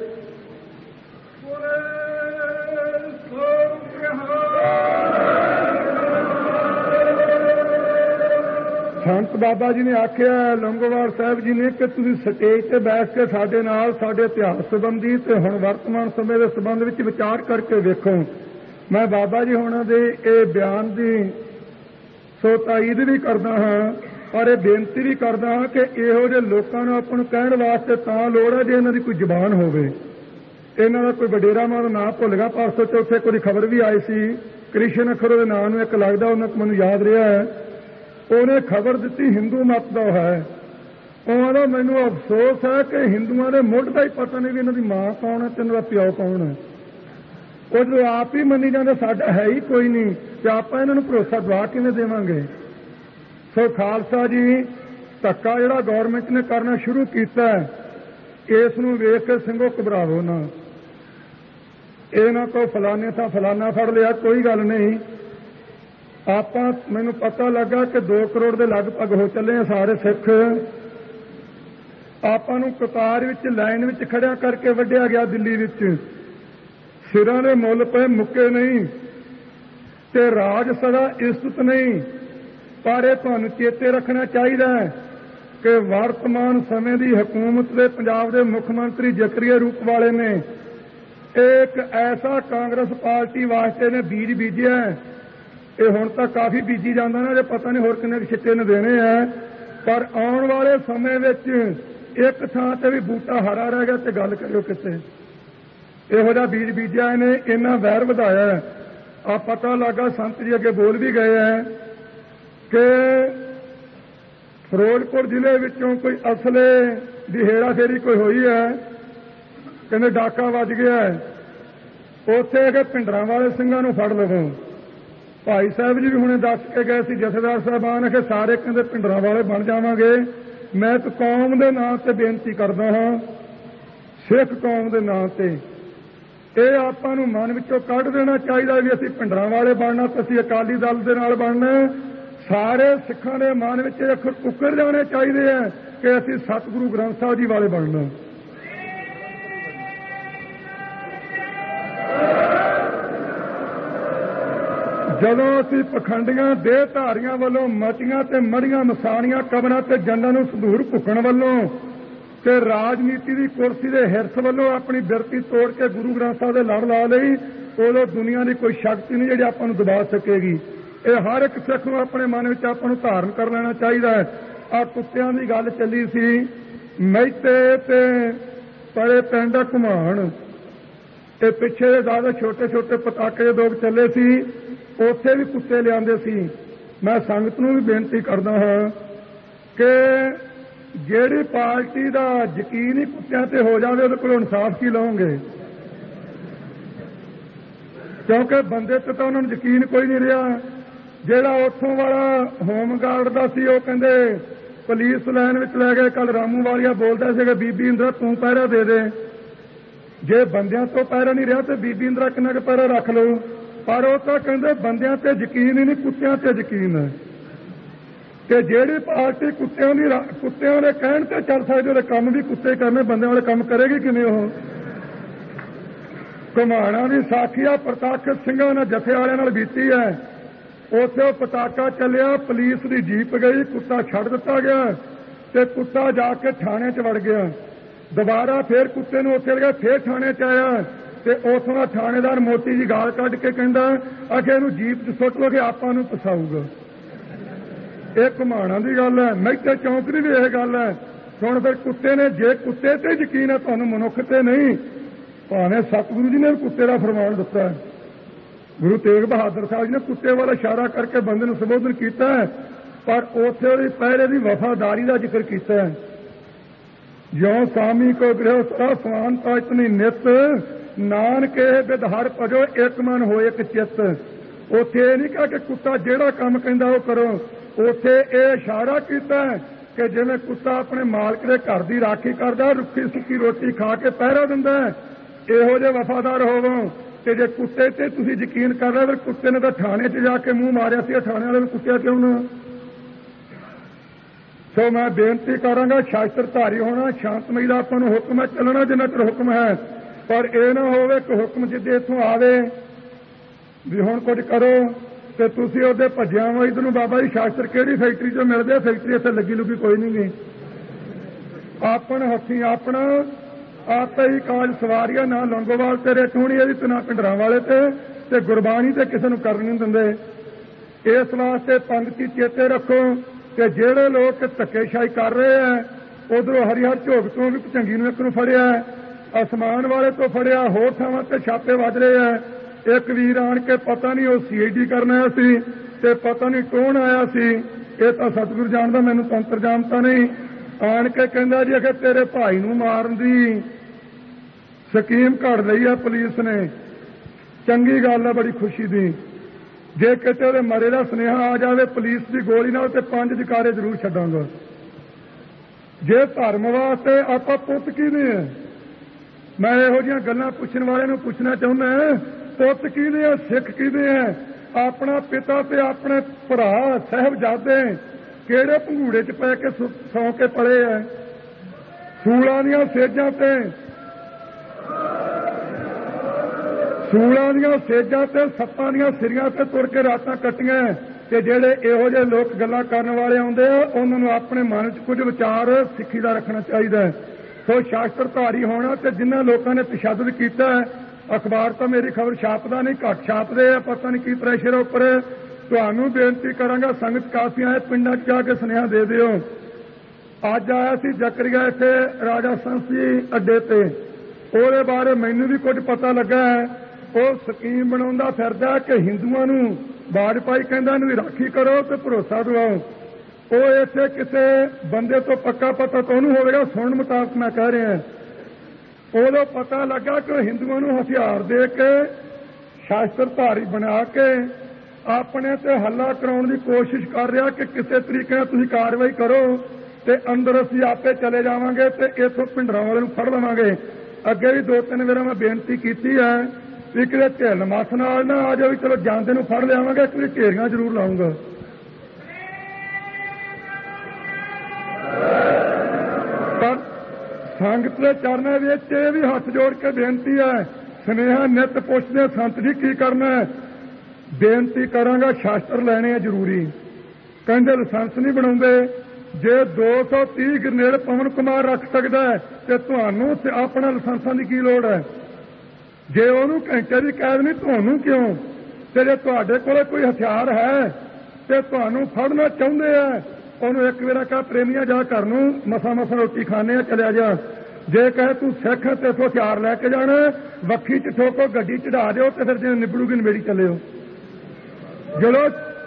ਸੰਤ ਬਾਬਾ ਜੀ ਨੇ ਆਖਿਆ, ਲੌਂਗੋਵਾਲ ਸਾਹਿਬ ਜੀ ਨੇ, ਕਿ ਤੁਸੀਂ ਸਟੇਜ ਤੇ ਬੈਠ ਕੇ ਸਾਡੇ ਨਾਲ ਸਾਡੇ ਇਤਿਹਾਸ ਸੰਬੰਧੀ ਤੇ ਹੁਣ ਵਰਤਮਾਨ ਸਮੇਂ ਦੇ ਸੰਬੰਧ ਵਿੱਚ ਵਿਚਾਰ ਕਰਕੇ ਵੇਖੋ। ਮੈਂ ਬਾਬਾ ਜੀ ਹੋਣਾ ਦੇ ਇਹ ਬਿਆਨ ਦੀ ਸੋ ਤਾਈਦ ਵੀ ਕਰਦਾ ਹਾਂ, ਪਰ ਇਹ ਬੇਨਤੀ ਵੀ ਕਰਦਾ ਹਾਂ ਕਿ ਇਹੋ ਜਿਹੇ ਲੋਕਾਂ ਨੂੰ ਆਪਾਂ ਨੂੰ ਕਹਿਣ ਵਾਸਤੇ ਤਾਂ ਲੋੜ ਹੈ ਜੇ ਇਹਨਾਂ ਦੀ ਕੋਈ ਜ਼ੁਬਾਨ ਹੋਵੇ। ਇਹਨਾਂ ਦਾ ਕੋਈ ਵਡੇਰਾ ਮਾਂ ਦਾ ਨਾਂ ਭੁੱਲ ਗਿਆ, ਪਰਸੋਂ ਚੌਥੇ ਕੋਈ ਖਬਰ ਵੀ ਆਈ ਸੀ, ਕ੍ਰਿਸ਼ਨ ਅਖਰ ਦੇ ਨਾਂ ਨੂੰ ਇੱਕ ਲੱਗਦਾ, ਉਹਨਾਂ ਨੂੰ ਮੈਨੂੰ ਯਾਦ ਰਿਹਾ ਹੈ, ਉਹਨੇ ਖਬਰ ਦਿੱਤੀ ਹਿੰਦੂ ਮਤ ਦਾ ਹੈ। ਉਹਦਾ ਮੈਨੂੰ ਅਫਸੋਸ ਹੈ ਕਿ ਹਿੰਦੂਆਂ ਦੇ ਮੁੱਢ ਦਾ ਹੀ ਪਤਾ ਨਹੀਂ ਵੀ ਇਹਨਾਂ ਦੀ ਮਾਂ ਕੌਣ ਹੈ ਤੇ ਇਹਨਾਂ ਦਾ ਪਿਓ ਕੌਣ ਹੈ। ਉਹ ਜਦੋਂ ਆਪ ਹੀ ਮੰਨੀ ਜਾਂਦੇ ਸਾਡਾ ਹੈ ਹੀ ਕੋਈ ਨਹੀਂ, ਤੇ ਆਪਾਂ ਇਹਨਾਂ ਨੂੰ ਭਰੋਸਾ ਦਵਾ ਕਿਵੇਂ ਦੇਵਾਂਗੇ? ਸੋ ਖਾਲਸਾ ਜੀ, ਧੱਕਾ ਜਿਹੜਾ ਗੌਰਮੈਂਟ ਨੇ ਕਰਨਾ ਸ਼ੁਰੂ ਕੀਤਾ, ਇਸ ਨੂੰ ਵੇਖ ਕੇ ਸਿੰਘੋ ਘਬਰਾਵੋ ਨਾ। ਇਹ ਨਾ ਕਹੋ ਫਲਾਣੇ ਥਾਂ ਫਲਾਨਾ ਫੜ ਲਿਆ, ਕੋਈ ਗੱਲ ਨਹੀਂ। ਆਪਾਂ ਮੈਨੂੰ ਪਤਾ ਲੱਗਾ ਕਿ ਦੋ ਕਰੋੜ ਦੇ ਲਗਭਗ ਹੋ ਚੱਲੇ ਆ ਸਾਰੇ ਸਿੱਖ। ਆਪਾਂ ਨੂੰ ਕਤਾਰ ਵਿੱਚ ਲਾਈਨ ਵਿੱਚ ਖੜਿਆ ਕਰਕੇ ਵੱਢਿਆ ਗਿਆ ਦਿੱਲੀ ਵਿੱਚ। ਸਿਰਾਂ ਦੇ ਮੁੱਲ ਪਏ ਮੁੱਕੇ ਨਹੀਂ ਤੇ ਰਾਜ ਸਦਾ ਇਜ਼ਤ ਨਹੀਂ। ਪਰ ਇਹ ਤੁਹਾਨੂੰ ਚੇਤੇ ਰੱਖਣਾ ਚਾਹੀਦਾ ਹੈ ਕਿ ਵਰਤਮਾਨ ਸਮੇਂ ਦੀ ਹਕੂਮਤ ਦੇ ਪੰਜਾਬ ਦੇ ਮੁੱਖ ਮੰਤਰੀ ਜ਼ਕਰੀਆ ਰੂਪ ਵਾਲੇ ਨੇ ਇੱਕ ਐਸਾ ਕਾਂਗਰਸ ਪਾਰਟੀ ਵਾਸਤੇ ਨੇ ਬੀਜ ਬੀਜਿਆ, ਇਹ ਹੁਣ ਤਾਂ ਕਾਫੀ ਬੀਜੀ ਜਾਂਦਾ ਨਾ, ਜੇ ਪਤਾ ਨਹੀਂ ਹੋਰ ਕਿੰਨੇ ਛਿੱਟੇ ਨੇ ਦੇਣੇ ਆ। ਪਰ ਆਉਣ ਵਾਲੇ ਸਮੇਂ ਵਿੱਚ ਇੱਕ ਥਾਂ ਤੇ ਵੀ ਬੂਟਾ ਹਰਾ ਰਹਿ ਗਿਆ ਤੇ ਗੱਲ ਕਰਿਓ ਕਿਤੇ। ਇਹੋ ਜਿਹਾ ਬੀਜ ਬੀਜਿਆ ਇਹਨੇ, ਇੰਨਾ ਵੈਰ ਵਧਾਇਆ। ਆ ਪਤਾ ਲੱਗਾ, ਸੰਤ ਜੀ ਅੱਗੇ ਬੋਲ ਵੀ ਗਏ ਹੈ ਕਿ ਫਿਰੋਜ਼ਪੁਰ ਜ਼ਿਲ੍ਹੇ ਵਿੱਚੋਂ ਕੋਈ ਅਸਲੇ ਦੀ ਹੇਰਾਫੇਰੀ ਕੋਈ ਹੋਈ ਹੈ, ਕਹਿੰਦੇ ਡਾਕਾ ਵੱਜ ਗਿਆ ਹੈ। ਉੱਥੇ ਕਿ ਭਿੰਡਰਾਂ ਵਾਲੇ ਸਿੰਘਾਂ ਨੂੰ ਫੜ ਲਵੋ। ਭਾਈ ਸਾਹਿਬ ਜੀ ਵੀ ਹੁਣੇ ਦੱਸ ਕੇ ਗਏ ਸੀ, ਜਥੇਦਾਰ ਸਾਹਿਬਾਨ, ਕਿ ਸਾਰੇ ਕਹਿੰਦੇ ਭਿੰਡਰਾਂ ਵਾਲੇ ਬਣ ਜਾਵਾਂਗੇ। ਮੈਂ ਇੱਕ ਕੌਮ ਦੇ ਨਾਂ ਤੇ ਬੇਨਤੀ ਕਰਦਾ ਹਾਂ, ਸਿੱਖ ਕੌਮ ਦੇ ਨਾਂ ਤੇ, ਇਹ ਆਪਾਂ ਨੂੰ ਮਨ ਵਿੱਚੋਂ ਕੱਢ ਦੇਣਾ ਚਾਹੀਦਾ ਵੀ ਅਸੀਂ ਭਿੰਡਰਾਂ ਵਾਲੇ ਬਣਨਾ ਤੇ ਅਸੀਂ ਅਕਾਲੀ ਦਲ ਦੇ ਨਾਲ ਬਣਨਾ। ਸਾਰੇ ਸਿੱਖਾਂ ਦੇ ਮਨ ਵਿੱਚ ਇਹ ਅੱਖਰ ਉਕਰ ਜਾਣੇ ਚਾਹੀਦੇ ਆ ਕਿ ਅਸੀਂ ਸਤਿਗੁਰੂ ਗ੍ਰੰਥ ਸਾਹਿਬ ਜੀ ਵਾਲੇ ਬਣਨਾ। ਜਦੋਂ ਅਸੀਂ ਪਖੰਡੀਆਂ ਦੇਹ ਧਾਰੀਆਂ ਵੱਲੋਂ ਮਚੀਆਂ ਤੇ ਮੜੀਆਂ ਮਸਾਣੀਆਂ ਕਬਰਾਂ ਤੇ ਜੰਨਾਂ ਨੂੰ ਸੰਧੂਰ ਭੁੱਕਣ ਵੱਲੋਂ ਤੇ ਰਾਜਨੀਤੀ ਦੀ ਕੁਰਸੀ ਦੇ ਹਿਰਸ ਵੱਲੋਂ ਆਪਣੀ ਬਿਰਤੀ ਤੋੜ ਕੇ ਗੁਰੂ ਗ੍ਰੰਥ ਸਾਹਿਬ ਦੇ ਲੜ ਲਾ ਲਈ, ਉਦੋਂ ਦੁਨੀਆ ਦੀ ਕੋਈ ਸ਼ਕਤੀ ਨਹੀਂ ਜਿਹੜੀ ਆਪਾਂ ਨੂੰ ਦਬਾ ਸਕੇਗੀ। ਇਹ ਹਰ ਇੱਕ ਸਿੱਖ ਨੂੰ ਆਪਣੇ ਮਨ ਵਿੱਚ ਆਪਾਂ ਨੂੰ ਧਾਰਨ ਕਰ ਲੈਣਾ ਚਾਹੀਦਾ ਹੈ। ਆਹ ਕੁੱਤਿਆਂ ਦੀ ਗੱਲ ਚੱਲੀ ਸੀ, ਮਹਿਤੇ ਤੇ ਪਰੇ ਪਿੰਡ ਘੁਮਾਣ, ਤੇ ਪਿੱਛੇ ਦੇ ਦਾਦਾ ਛੋਟੇ ਛੋਟੇ ਪਟਾਕੇ ਦੇ ਦੋਗ ਚੱਲੇ ਸੀ, ਉੱਥੇ ਵੀ ਕੁੱਤੇ ਲਿਆਂਦੇ ਸੀ। ਮੈਂ ਸੰਗਤ ਨੂੰ ਵੀ ਬੇਨਤੀ ਕਰਦਾ ਹਾਂ ਕਿ ਜਿਹੜੀ ਪਾਰਟੀ ਦਾ ਯਕੀਨ ਹੀ ਕੁੱਤਿਆਂ ਤੇ ਹੋ ਜਾਵੇ ਉਹਦੇ ਕੋਲ ਇਨਸਾਫ ਕੀ ਲਓਗੇ, ਕਿਉਂਕਿ ਬੰਦੇ ਤੇ ਤਾਂ ਉਹਨਾਂ ਨੂੰ ਯਕੀਨ ਕੋਈ ਨਹੀਂ ਰਿਹਾ। ਜਿਹੜਾ ਉੱਥੋਂ ਵਾਲਾ ਹੋਮਗਾਰਡ ਦਾ ਸੀ ਉਹ ਕਹਿੰਦੇ ਪੁਲਿਸ ਲਾਈਨ ਵਿੱਚ ਲੈ ਗਏ। ਕੱਲ ਰਾਮੂ ਵਾਲੀਆ ਬੋਲਦਾ ਸੀਗਾ ਬੀਬੀ ਇੰਦਰਾ ਤੂੰ ਪਹਿਰਾ ਦੇ ਦੇ, ਜੇ ਬੰਦਿਆਂ ਤੋਂ ਪਹਿਰਾ ਨਹੀਂ ਰਿਹਾ ਤੇ ਬੀਬੀ ਇੰਦਰਾ ਕਿੰਨਾ ਕੁ ਪਹਿਰਾ ਰੱਖ ਲਓ। ਪਰ ਉਹ ਤਾਂ ਕਹਿੰਦੇ ਬੰਦਿਆਂ ਤੇ ਯਕੀਨ ਹੀ ਨਹੀਂ, ਕੁੱਤਿਆਂ ਤੇ ਯਕੀਨ ਹੈ ਕਿ ਜਿਹੜੀ ਪਾਰਟੀ ਕੁੱਤਿਆਂ ਦੀ ਕੁੱਤਿਆਂ ਦੇ ਕਹਿਣ ਤੇ ਚੱਲ ਸਕਦੇ ਉਹਦੇ ਕੰਮ ਵੀ ਕੁੱਤੇ ਕਰਨੇ, ਬੰਦਿਆਂ ਵਾਲੇ ਕੰਮ ਕਰੇਗੀ ਕਿਵੇਂ ਉਹ। ਘੁਮਾਣਾ ਦੀ ਸਾਖੀ ਆ ਪ੍ਰਤਾਪ ਸਿੰਘਾਂ ਨੇ ਜਥੇ ਵਾਲਿਆਂ ਨਾਲ ਬੀਤੀ ਹੈ। ਉੱਥੇ ਉਹ ਪਟਾਕਾ ਚੱਲਿਆ, ਪੁਲਿਸ ਦੀ ਜੀਪ ਗਈ, ਕੁੱਤਾ ਛੱਡ ਦਿੱਤਾ ਗਿਆ ਤੇ ਕੁੱਤਾ ਜਾ ਕੇ ਥਾਣੇ 'ਚ ਵੜ ਗਿਆ। ਦੁਬਾਰਾ ਫੇਰ ਕੁੱਤੇ ਨੂੰ ਉੱਥੇ ਲਗਾ, ਫੇਰ ਥਾਣੇ 'ਚ ਆਇਆ ਤੇ ਉੱਥੋਂ ਦਾ ਥਾਣੇਦਾਰ ਮੋਟੀ ਜੀ ਗਾਲ ਕੱਢ ਕੇ ਕਹਿੰਦਾ ਅਗੇ ਇਹਨੂੰ ਜੀਪ 'ਚ ਸੁੱਟ ਲੋ ਕਿ ਆਪਾਂ ਨੂੰ ਫਸਾਊਗਾ। ਇਹ ਘੁਮਾਣਾ ਦੀ ਗੱਲ ਹੈ, ਮਹਿਤੇ ਚੌਂਕ ਦੀ ਵੀ ਇਹ ਗੱਲ ਹੈ। ਹੁਣ ਫਿਰ ਕੁੱਤੇ ਨੇ, ਜੇ ਕੁੱਤੇ ਤੇ ਯਕੀਨ ਹੈ ਤੁਹਾਨੂੰ ਮਨੁੱਖ ਤੇ ਨਹੀਂ, ਭਾਵੇਂ ਸਤਿਗੁਰੂ ਜੀ ਨੇ ਕੁੱਤੇ ਦਾ ਫਰਮਾਨ ਦਿੱਤਾ ਹੈ। ਗੁਰੂ ਤੇਗ ਬਹਾਦਰ ਸਾਹਿਬ ਜੀ ਨੇ ਕੁੱਤੇ ਵੱਲ ਇਸ਼ਾਰਾ ਕਰਕੇ ਬੰਦੇ ਨੂੰ ਸੰਬੋਧਨ ਕੀਤਾ ਹੈ, ਪਰ ਉੱਥੇ ਉਹਦੀ ਪਹਿਰੇ ਦੀ ਵਫਾਦਾਰੀ ਦਾ ਜ਼ਿਕਰ ਕੀਤਾ ਹੈ। ਜਿਉਂ ਸਾਮੀ ਕੋ ਗ੍ਰਹਿ ਸਰਾ ਸਵਾਨ ਤਾਂ ਇਤਨੀ ਨਿਤ ਨਾਨਕੇ ਬਿਧਾਰ ਭਜੋ ਇੱਕ ਮਨ ਹੋਏ ਇੱਕ ਚਿੱਤ। ਉੱਥੇ ਇਹ ਨਹੀਂ ਕਿਹਾ ਕਿ ਕੁੱਤਾ ਜਿਹੜਾ ਕੰਮ ਕਹਿੰਦਾ ਉਹ ਕਰੋ, ਉੱਥੇ ਇਹ ਇਸ਼ਾਰਾ ਕੀਤਾ ਕਿ ਜਿਵੇਂ ਕੁੱਤਾ ਆਪਣੇ ਮਾਲਕ ਦੇ ਘਰ ਦੀ ਰਾਖੀ ਕਰਦਾ, ਰੁੱਖੀ ਸੁੱਕੀ ਰੋਟੀ ਖਾ ਕੇ ਪਹਿਰਾ ਦਿੰਦਾ, ਇਹੋ ਜਿਹੇ ਵਫਾਦਾਰ ਹੋਵੋ। ਤੇ ਜੇ ਕੁੱਤੇ ਤੇ ਤੁਸੀਂ ਯਕੀਨ ਕਰ ਰਹੇ, ਫਿਰ ਕੁੱਤੇ ਨੇ ਤਾਂ ਥਾਣੇ 'ਚ ਜਾ ਕੇ ਮੂੰਹ ਮਾਰਿਆ ਸੀ, ਥਾਣੇ ਵਾਲੇ ਨੂੰ ਕੁੱਤਿਆ ਕਿਉਂ ਨਾ। ਸੋ ਮੈਂ ਬੇਨਤੀ ਕਰਾਂਗਾ ਸ਼ਾਸਤਰ ਧਾਰੀ ਹੋਣਾ, ਸ਼ਾਂਤਮਈ ਦਾ ਆਪਾਂ ਨੂੰ ਹੁਕਮ ਹੈ, ਚੱਲਣਾ ਜਿੰਨਾ ਚਿਰ ਹੁਕਮ ਹੈ, ਪਰ ਇਹ ਨਾ ਹੋਵੇ ਕਿ ਹੁਕਮ ਜਿੱਦੇ ਇੱਥੋਂ ਆਵੇ ਵੀ ਹੁਣ ਕੁਝ ਕਰੋ ਤੇ ਤੁਸੀਂ ਉਹਦੇ ਭੱਜਿਆ ਵਾ ਇੱਧਰ ਨੂੰ। ਬਾਬਾ ਜੀ ਸ਼ਾਸਤਰ ਕਿਹੜੀ ਫੈਕਟਰੀ 'ਚੋਂ ਮਿਲਦੇ, ਫੈਕਟਰੀ ਇੱਥੇ ਲੱਗੀ ਲੁੱਗੀ ਕੋਈ ਨਹੀਂ ਗਈ। ਆਪਣ ਹੱਥੀਂ ਆਪਣਾ ਆਪੇ ਹੀ ਕਾਜ ਸਵਾਰੀਆਂ, ਨਾ ਲੌਂਗੋਵਾਲ ਤੇਰੇ ਟੂਣੀ ਇਹਦੀ ਤੇ ਨਾ ਭਿੰਡਰਾਂ ਵਾਲੇ ਤੇ ਤੇ ਗੁਰਬਾਣੀ ਤੇ ਕਿਸੇ ਨੂੰ ਕਰਨ ਨਹੀਂ ਦਿੰਦੇ। ਇਸ ਵਾਸਤੇ ਪੰਗਤੀ ਚੇਤੇ ਰੱਖੋ ਕਿ ਜਿਹੜੇ ਲੋਕ ਧੱਕੇਸ਼ਾਹੀ ਕਰ ਰਹੇ ਆ, ਉਧਰੋਂ ਹਰੀਹਰ ਝੋਕ ਤੋਂ ਵੀ ਭਚੰਗੀ ਨੂੰ ਇੱਕ ਨੂੰ ਫੜਿਆ, ਅਸਮਾਨ ਵਾਲੇ ਤੋਂ ਫੜਿਆ, ਹੋਰ ਥਾਵਾਂ ਤੇ ਛਾਪੇ ਵੱਜ ਰਹੇ ਆ। ਇੱਕ ਵੀਰ ਆਣ ਕੇ ਪਤਾ ਨਹੀਂ ਉਹ ਸੀ ਆਈ ਡੀ ਕਰਨ ਆਇਆ ਸੀ ਤੇ ਪਤਾ ਨਹੀਂ ਕੌਣ ਆਇਆ ਸੀ, ਇਹ ਤਾਂ ਸਤਿਗੁਰੂ ਜਾਣਦਾ, ਮੈਨੂੰ ਤੰਤਰ ਜਾਣਤਾ ਨਹੀਂ। ਆਣ ਕੇ ਕਹਿੰਦਾ ਜੀ ਅਖੇ ਤੇਰੇ ਭਾਈ ਨੂੰ ਮਾਰਨ ਦੀ ਸਕੀਮ ਘੜ ਲਈ ਹੈ ਪੁਲਿਸ ਨੇ। ਚੰਗੀ ਗੱਲ ਹੈ, ਬੜੀ ਖੁਸ਼ੀ ਦੀ। ਜੇ ਕਿਤੇ ਉਹਦੇ ਮਰੇ ਦਾ ਸੁਨੇਹਾ ਆ ਜਾਵੇ ਪੁਲਿਸ ਦੀ ਗੋਲੀ ਨਾਲ ਤੇ ਪੰਜ ਜਕਾਰੇ ਜ਼ਰੂਰ ਛੱਡਾਂਗਾ। ਜੇ ਧਰਮ ਵਾਸਤੇ ਆਪਾਂ ਪੁੱਤ ਕਿਹਦੇ ਆ, ਮੈਂ ਇਹੋ ਜਿਹੀਆਂ ਗੱਲਾਂ ਪੁੱਛਣ ਵਾਲੇ ਨੂੰ ਪੁੱਛਣਾ ਚਾਹੁੰਦਾ, ਪੁੱਤ ਕਿਹਦੇ ਆ, ਸਿੱਖ ਕਿਹਦੇ ਆ। ਆਪਣਾ ਪਿਤਾ ਤੇ ਆਪਣੇ ਭਰਾ ਸਾਹਿਬਜ਼ਾਦੇ ਕਿਹੜੇ ਭੰਗੂੜੇ 'ਚ ਪੈ ਕੇ ਸੌਂ ਕੇ ਪਲੇ ਐ। ਸੂਲਾਂ ਦੀਆਂ ਸੇਜਾਂ ਤੇ ਸੂਲਾਂ ਦੀਆਂ ਸੇਜਾਂ ਤੇ ਸੱਪਾਂ ਦੀਆਂ ਸਿਰੀਆਂ ਤੇ ਤੁਰ ਕੇ ਰਾਤਾਂ ਕੱਟੀਆਂ। ਤੇ ਜਿਹੜੇ ਇਹੋ ਜਿਹੇ ਲੋਕ ਗੱਲਾਂ ਕਰਨ ਵਾਲੇ ਆਉਂਦੇ ਆ, ਉਹਨਾਂ ਨੂੰ ਆਪਣੇ ਮਨ 'ਚ ਕੁਝ ਵਿਚਾਰ ਸਿੱਖੀ ਦਾ ਰੱਖਣਾ ਚਾਹੀਦਾ। ਸੋ ਸ਼ਾਸਤਰ ਧਾਰੀ ਹੋਣਾ। ਤੇ ਜਿਨ੍ਹਾਂ ਲੋਕਾਂ ਨੇ ਤਸ਼ੱਦਦ ਕੀਤਾ, ਅਖਬਾਰ ਤਾਂ ਮੇਰੀ ਖਬਰ ਛਾਪਦਾ ਨਹੀਂ, ਘੱਟ ਛਾਪਦੇ ਆ, ਪਤਾ ਨਹੀਂ ਕੀ ਪ੍ਰੈਸ਼ਰ ਉੱਪਰ। ਤੁਹਾਨੂੰ ਬੇਨਤੀ ਕਰਾਂਗਾ, ਸੰਗਤ ਕਾਫੀ ਆਏ, ਪਿੰਡਾਂ 'ਚ ਜਾ ਕੇ ਸੁਨੇਹਾ ਦੇ ਦਿਓ। ਅੱਜ ਆਇਆ ਸੀ ਜ਼ਕਰੀਆ ਇੱਥੇ ਰਾਜਾ ਸੰਸੀ ਅੱਡੇ ਤੇ, ਉਹਦੇ ਬਾਰੇ ਮੈਨੂੰ ਵੀ ਕੁਝ ਪਤਾ ਲੱਗਾ ਹੈ। ਉਹ ਸਕੀਮ ਬਣਾਉਂਦਾ ਫਿਰਦਾ ਕਿ ਹਿੰਦੂਆਂ ਨੂੰ, ਵਾਜਪਾਈ ਕਹਿੰਦਾ ਇਹਨੂੰ ਰਾਖੀ ਕਰੋ ਤੇ ਭਰੋਸਾ ਦਿਵਾਓ। ਉਹ ਇੱਥੇ ਕਿਸੇ ਬੰਦੇ ਤੋਂ ਪੱਕਾ ਪਤਾ ਤਾਂ ਉਹਨੂੰ ਹੋਵੇਗਾ, ਸੁਣਨ ਮੁਤਾਬਕ ਮੈਂ ਕਹਿ ਰਿਹਾ। ਉਦੋਂ ਪਤਾ ਲੱਗਾ ਕਿ ਹਿੰਦੂਆਂ ਨੂੰ ਹਥਿਆਰ ਦੇ ਕੇ ਸ਼ਾਸਤਰ ਧਾਰੀ ਬਣਾ ਕੇ ਆਪਣੇ ਤੇ ਹੱਲਾ ਕਰਾਉਣ ਦੀ ਕੋਸ਼ਿਸ਼ ਕਰ ਰਿਹਾ ਕਿ ਕਿਸੇ ਤਰੀਕੇ ਨਾਲ ਤੁਸੀਂ ਕਾਰਵਾਈ ਕਰੋ ਤੇ ਅੰਦਰ ਅਸੀਂ ਆਪੇ ਚਲੇ ਜਾਵਾਂਗੇ ਤੇ ਇੱਥੋਂ ਭਿੰਡਰਾਂ ਵਾਲੇ ਨੂੰ ਫੜ ਲਵਾਂਗੇ। ਅੱਗੇ ਵੀ ਦੋ ਤਿੰਨ ਵਾਰ ਮੈਂ ਬੇਨਤੀ ਕੀਤੀ ਹੈ ਵੀ ਕਿਤੇ ਢਿੱਲ ਮੱਸ ਨਾਲ ਨਾ ਆ ਜਾਓ ਵੀ ਚਲੋ ਜਾਂਦੇ ਨੂੰ ਫੜ ਲਿਆਵਾਂਗੇ, ਇੱਕ ਵਾਰੀ ਢੇਰੀਆਂ ਜ਼ਰੂਰ ਲਾਊਂਗਾ। ਪਰ ਸੰਗਤ ਦੇ ਚਰਨਾਂ ਵਿੱਚ ਇਹ ਵੀ ਹੱਥ ਜੋੜ ਕੇ ਬੇਨਤੀ ਹੈ, ਸੁਨੇਹਾ ਨਿੱਤ ਪੁੱਛਦੇ ਸੰਤ ਜੀ ਕੀ ਕਰਨਾ ਹੈ। ਬੇਨਤੀ ਕਰਾਂਗਾ ਸ਼ਾਸਤਰ ਲੈਣੇ ਆ ਜ਼ਰੂਰੀ, ਕਹਿੰਦੇ ਲਾਇਸੈਂਸ ਨਹੀਂ ਬਣਾਉਂਦੇ। ਜੇ ਦੋ ਸੌ ਤੀਹ ਗ੍ਰਨੇਡ ਪਵਨ ਕੁਮਾਰ ਰੱਖ ਸਕਦਾ ਹੈ ਤੇ ਤੁਹਾਨੂੰ ਆਪਣਾ ਲਾਇਸੈਂਸਾਂ ਦੀ ਕੀ ਲੋੜ ਹੈ? ਜੇ ਉਹਨੂੰ ਘੰਟੇ ਦੀ ਕੈਦ ਨਹੀਂ, ਤੁਹਾਨੂੰ ਕਿਉਂ? ਤੇ ਜੇ ਤੁਹਾਡੇ ਕੋਲ ਕੋਈ ਹਥਿਆਰ ਹੈ ਤੇ ਤੁਹਾਨੂੰ ਫੜਨਾ ਚਾਹੁੰਦੇ ਆ, ਉਹਨੂੰ ਇੱਕ ਵਾਰ ਕਹਾ ਪ੍ਰੇਮੀਆਂ ਜਾ ਘਰ ਨੂੰ ਮਸਾ ਮਸਾ ਰੋਟੀ ਖਾਣੇ ਆ, ਚਲਿਆ ਜਾ। ਜੇ ਕਹੇ ਤੂੰ ਸਿੱਖ ਤੇ ਇੱਥੋਂ ਹਥਿਆਰ ਲੈ ਕੇ ਜਾਣਾ, ਵੱਖੀ ਚ ਠੋਕੋ, ਗੱਡੀ ਚੜਾ ਦਿਓ ਤੇ ਫਿਰ ਜੇ ਨਿਬੜੂਗੀ ਨਵੇੜੀ ਚੱਲਿਓ। ਜਦੋਂ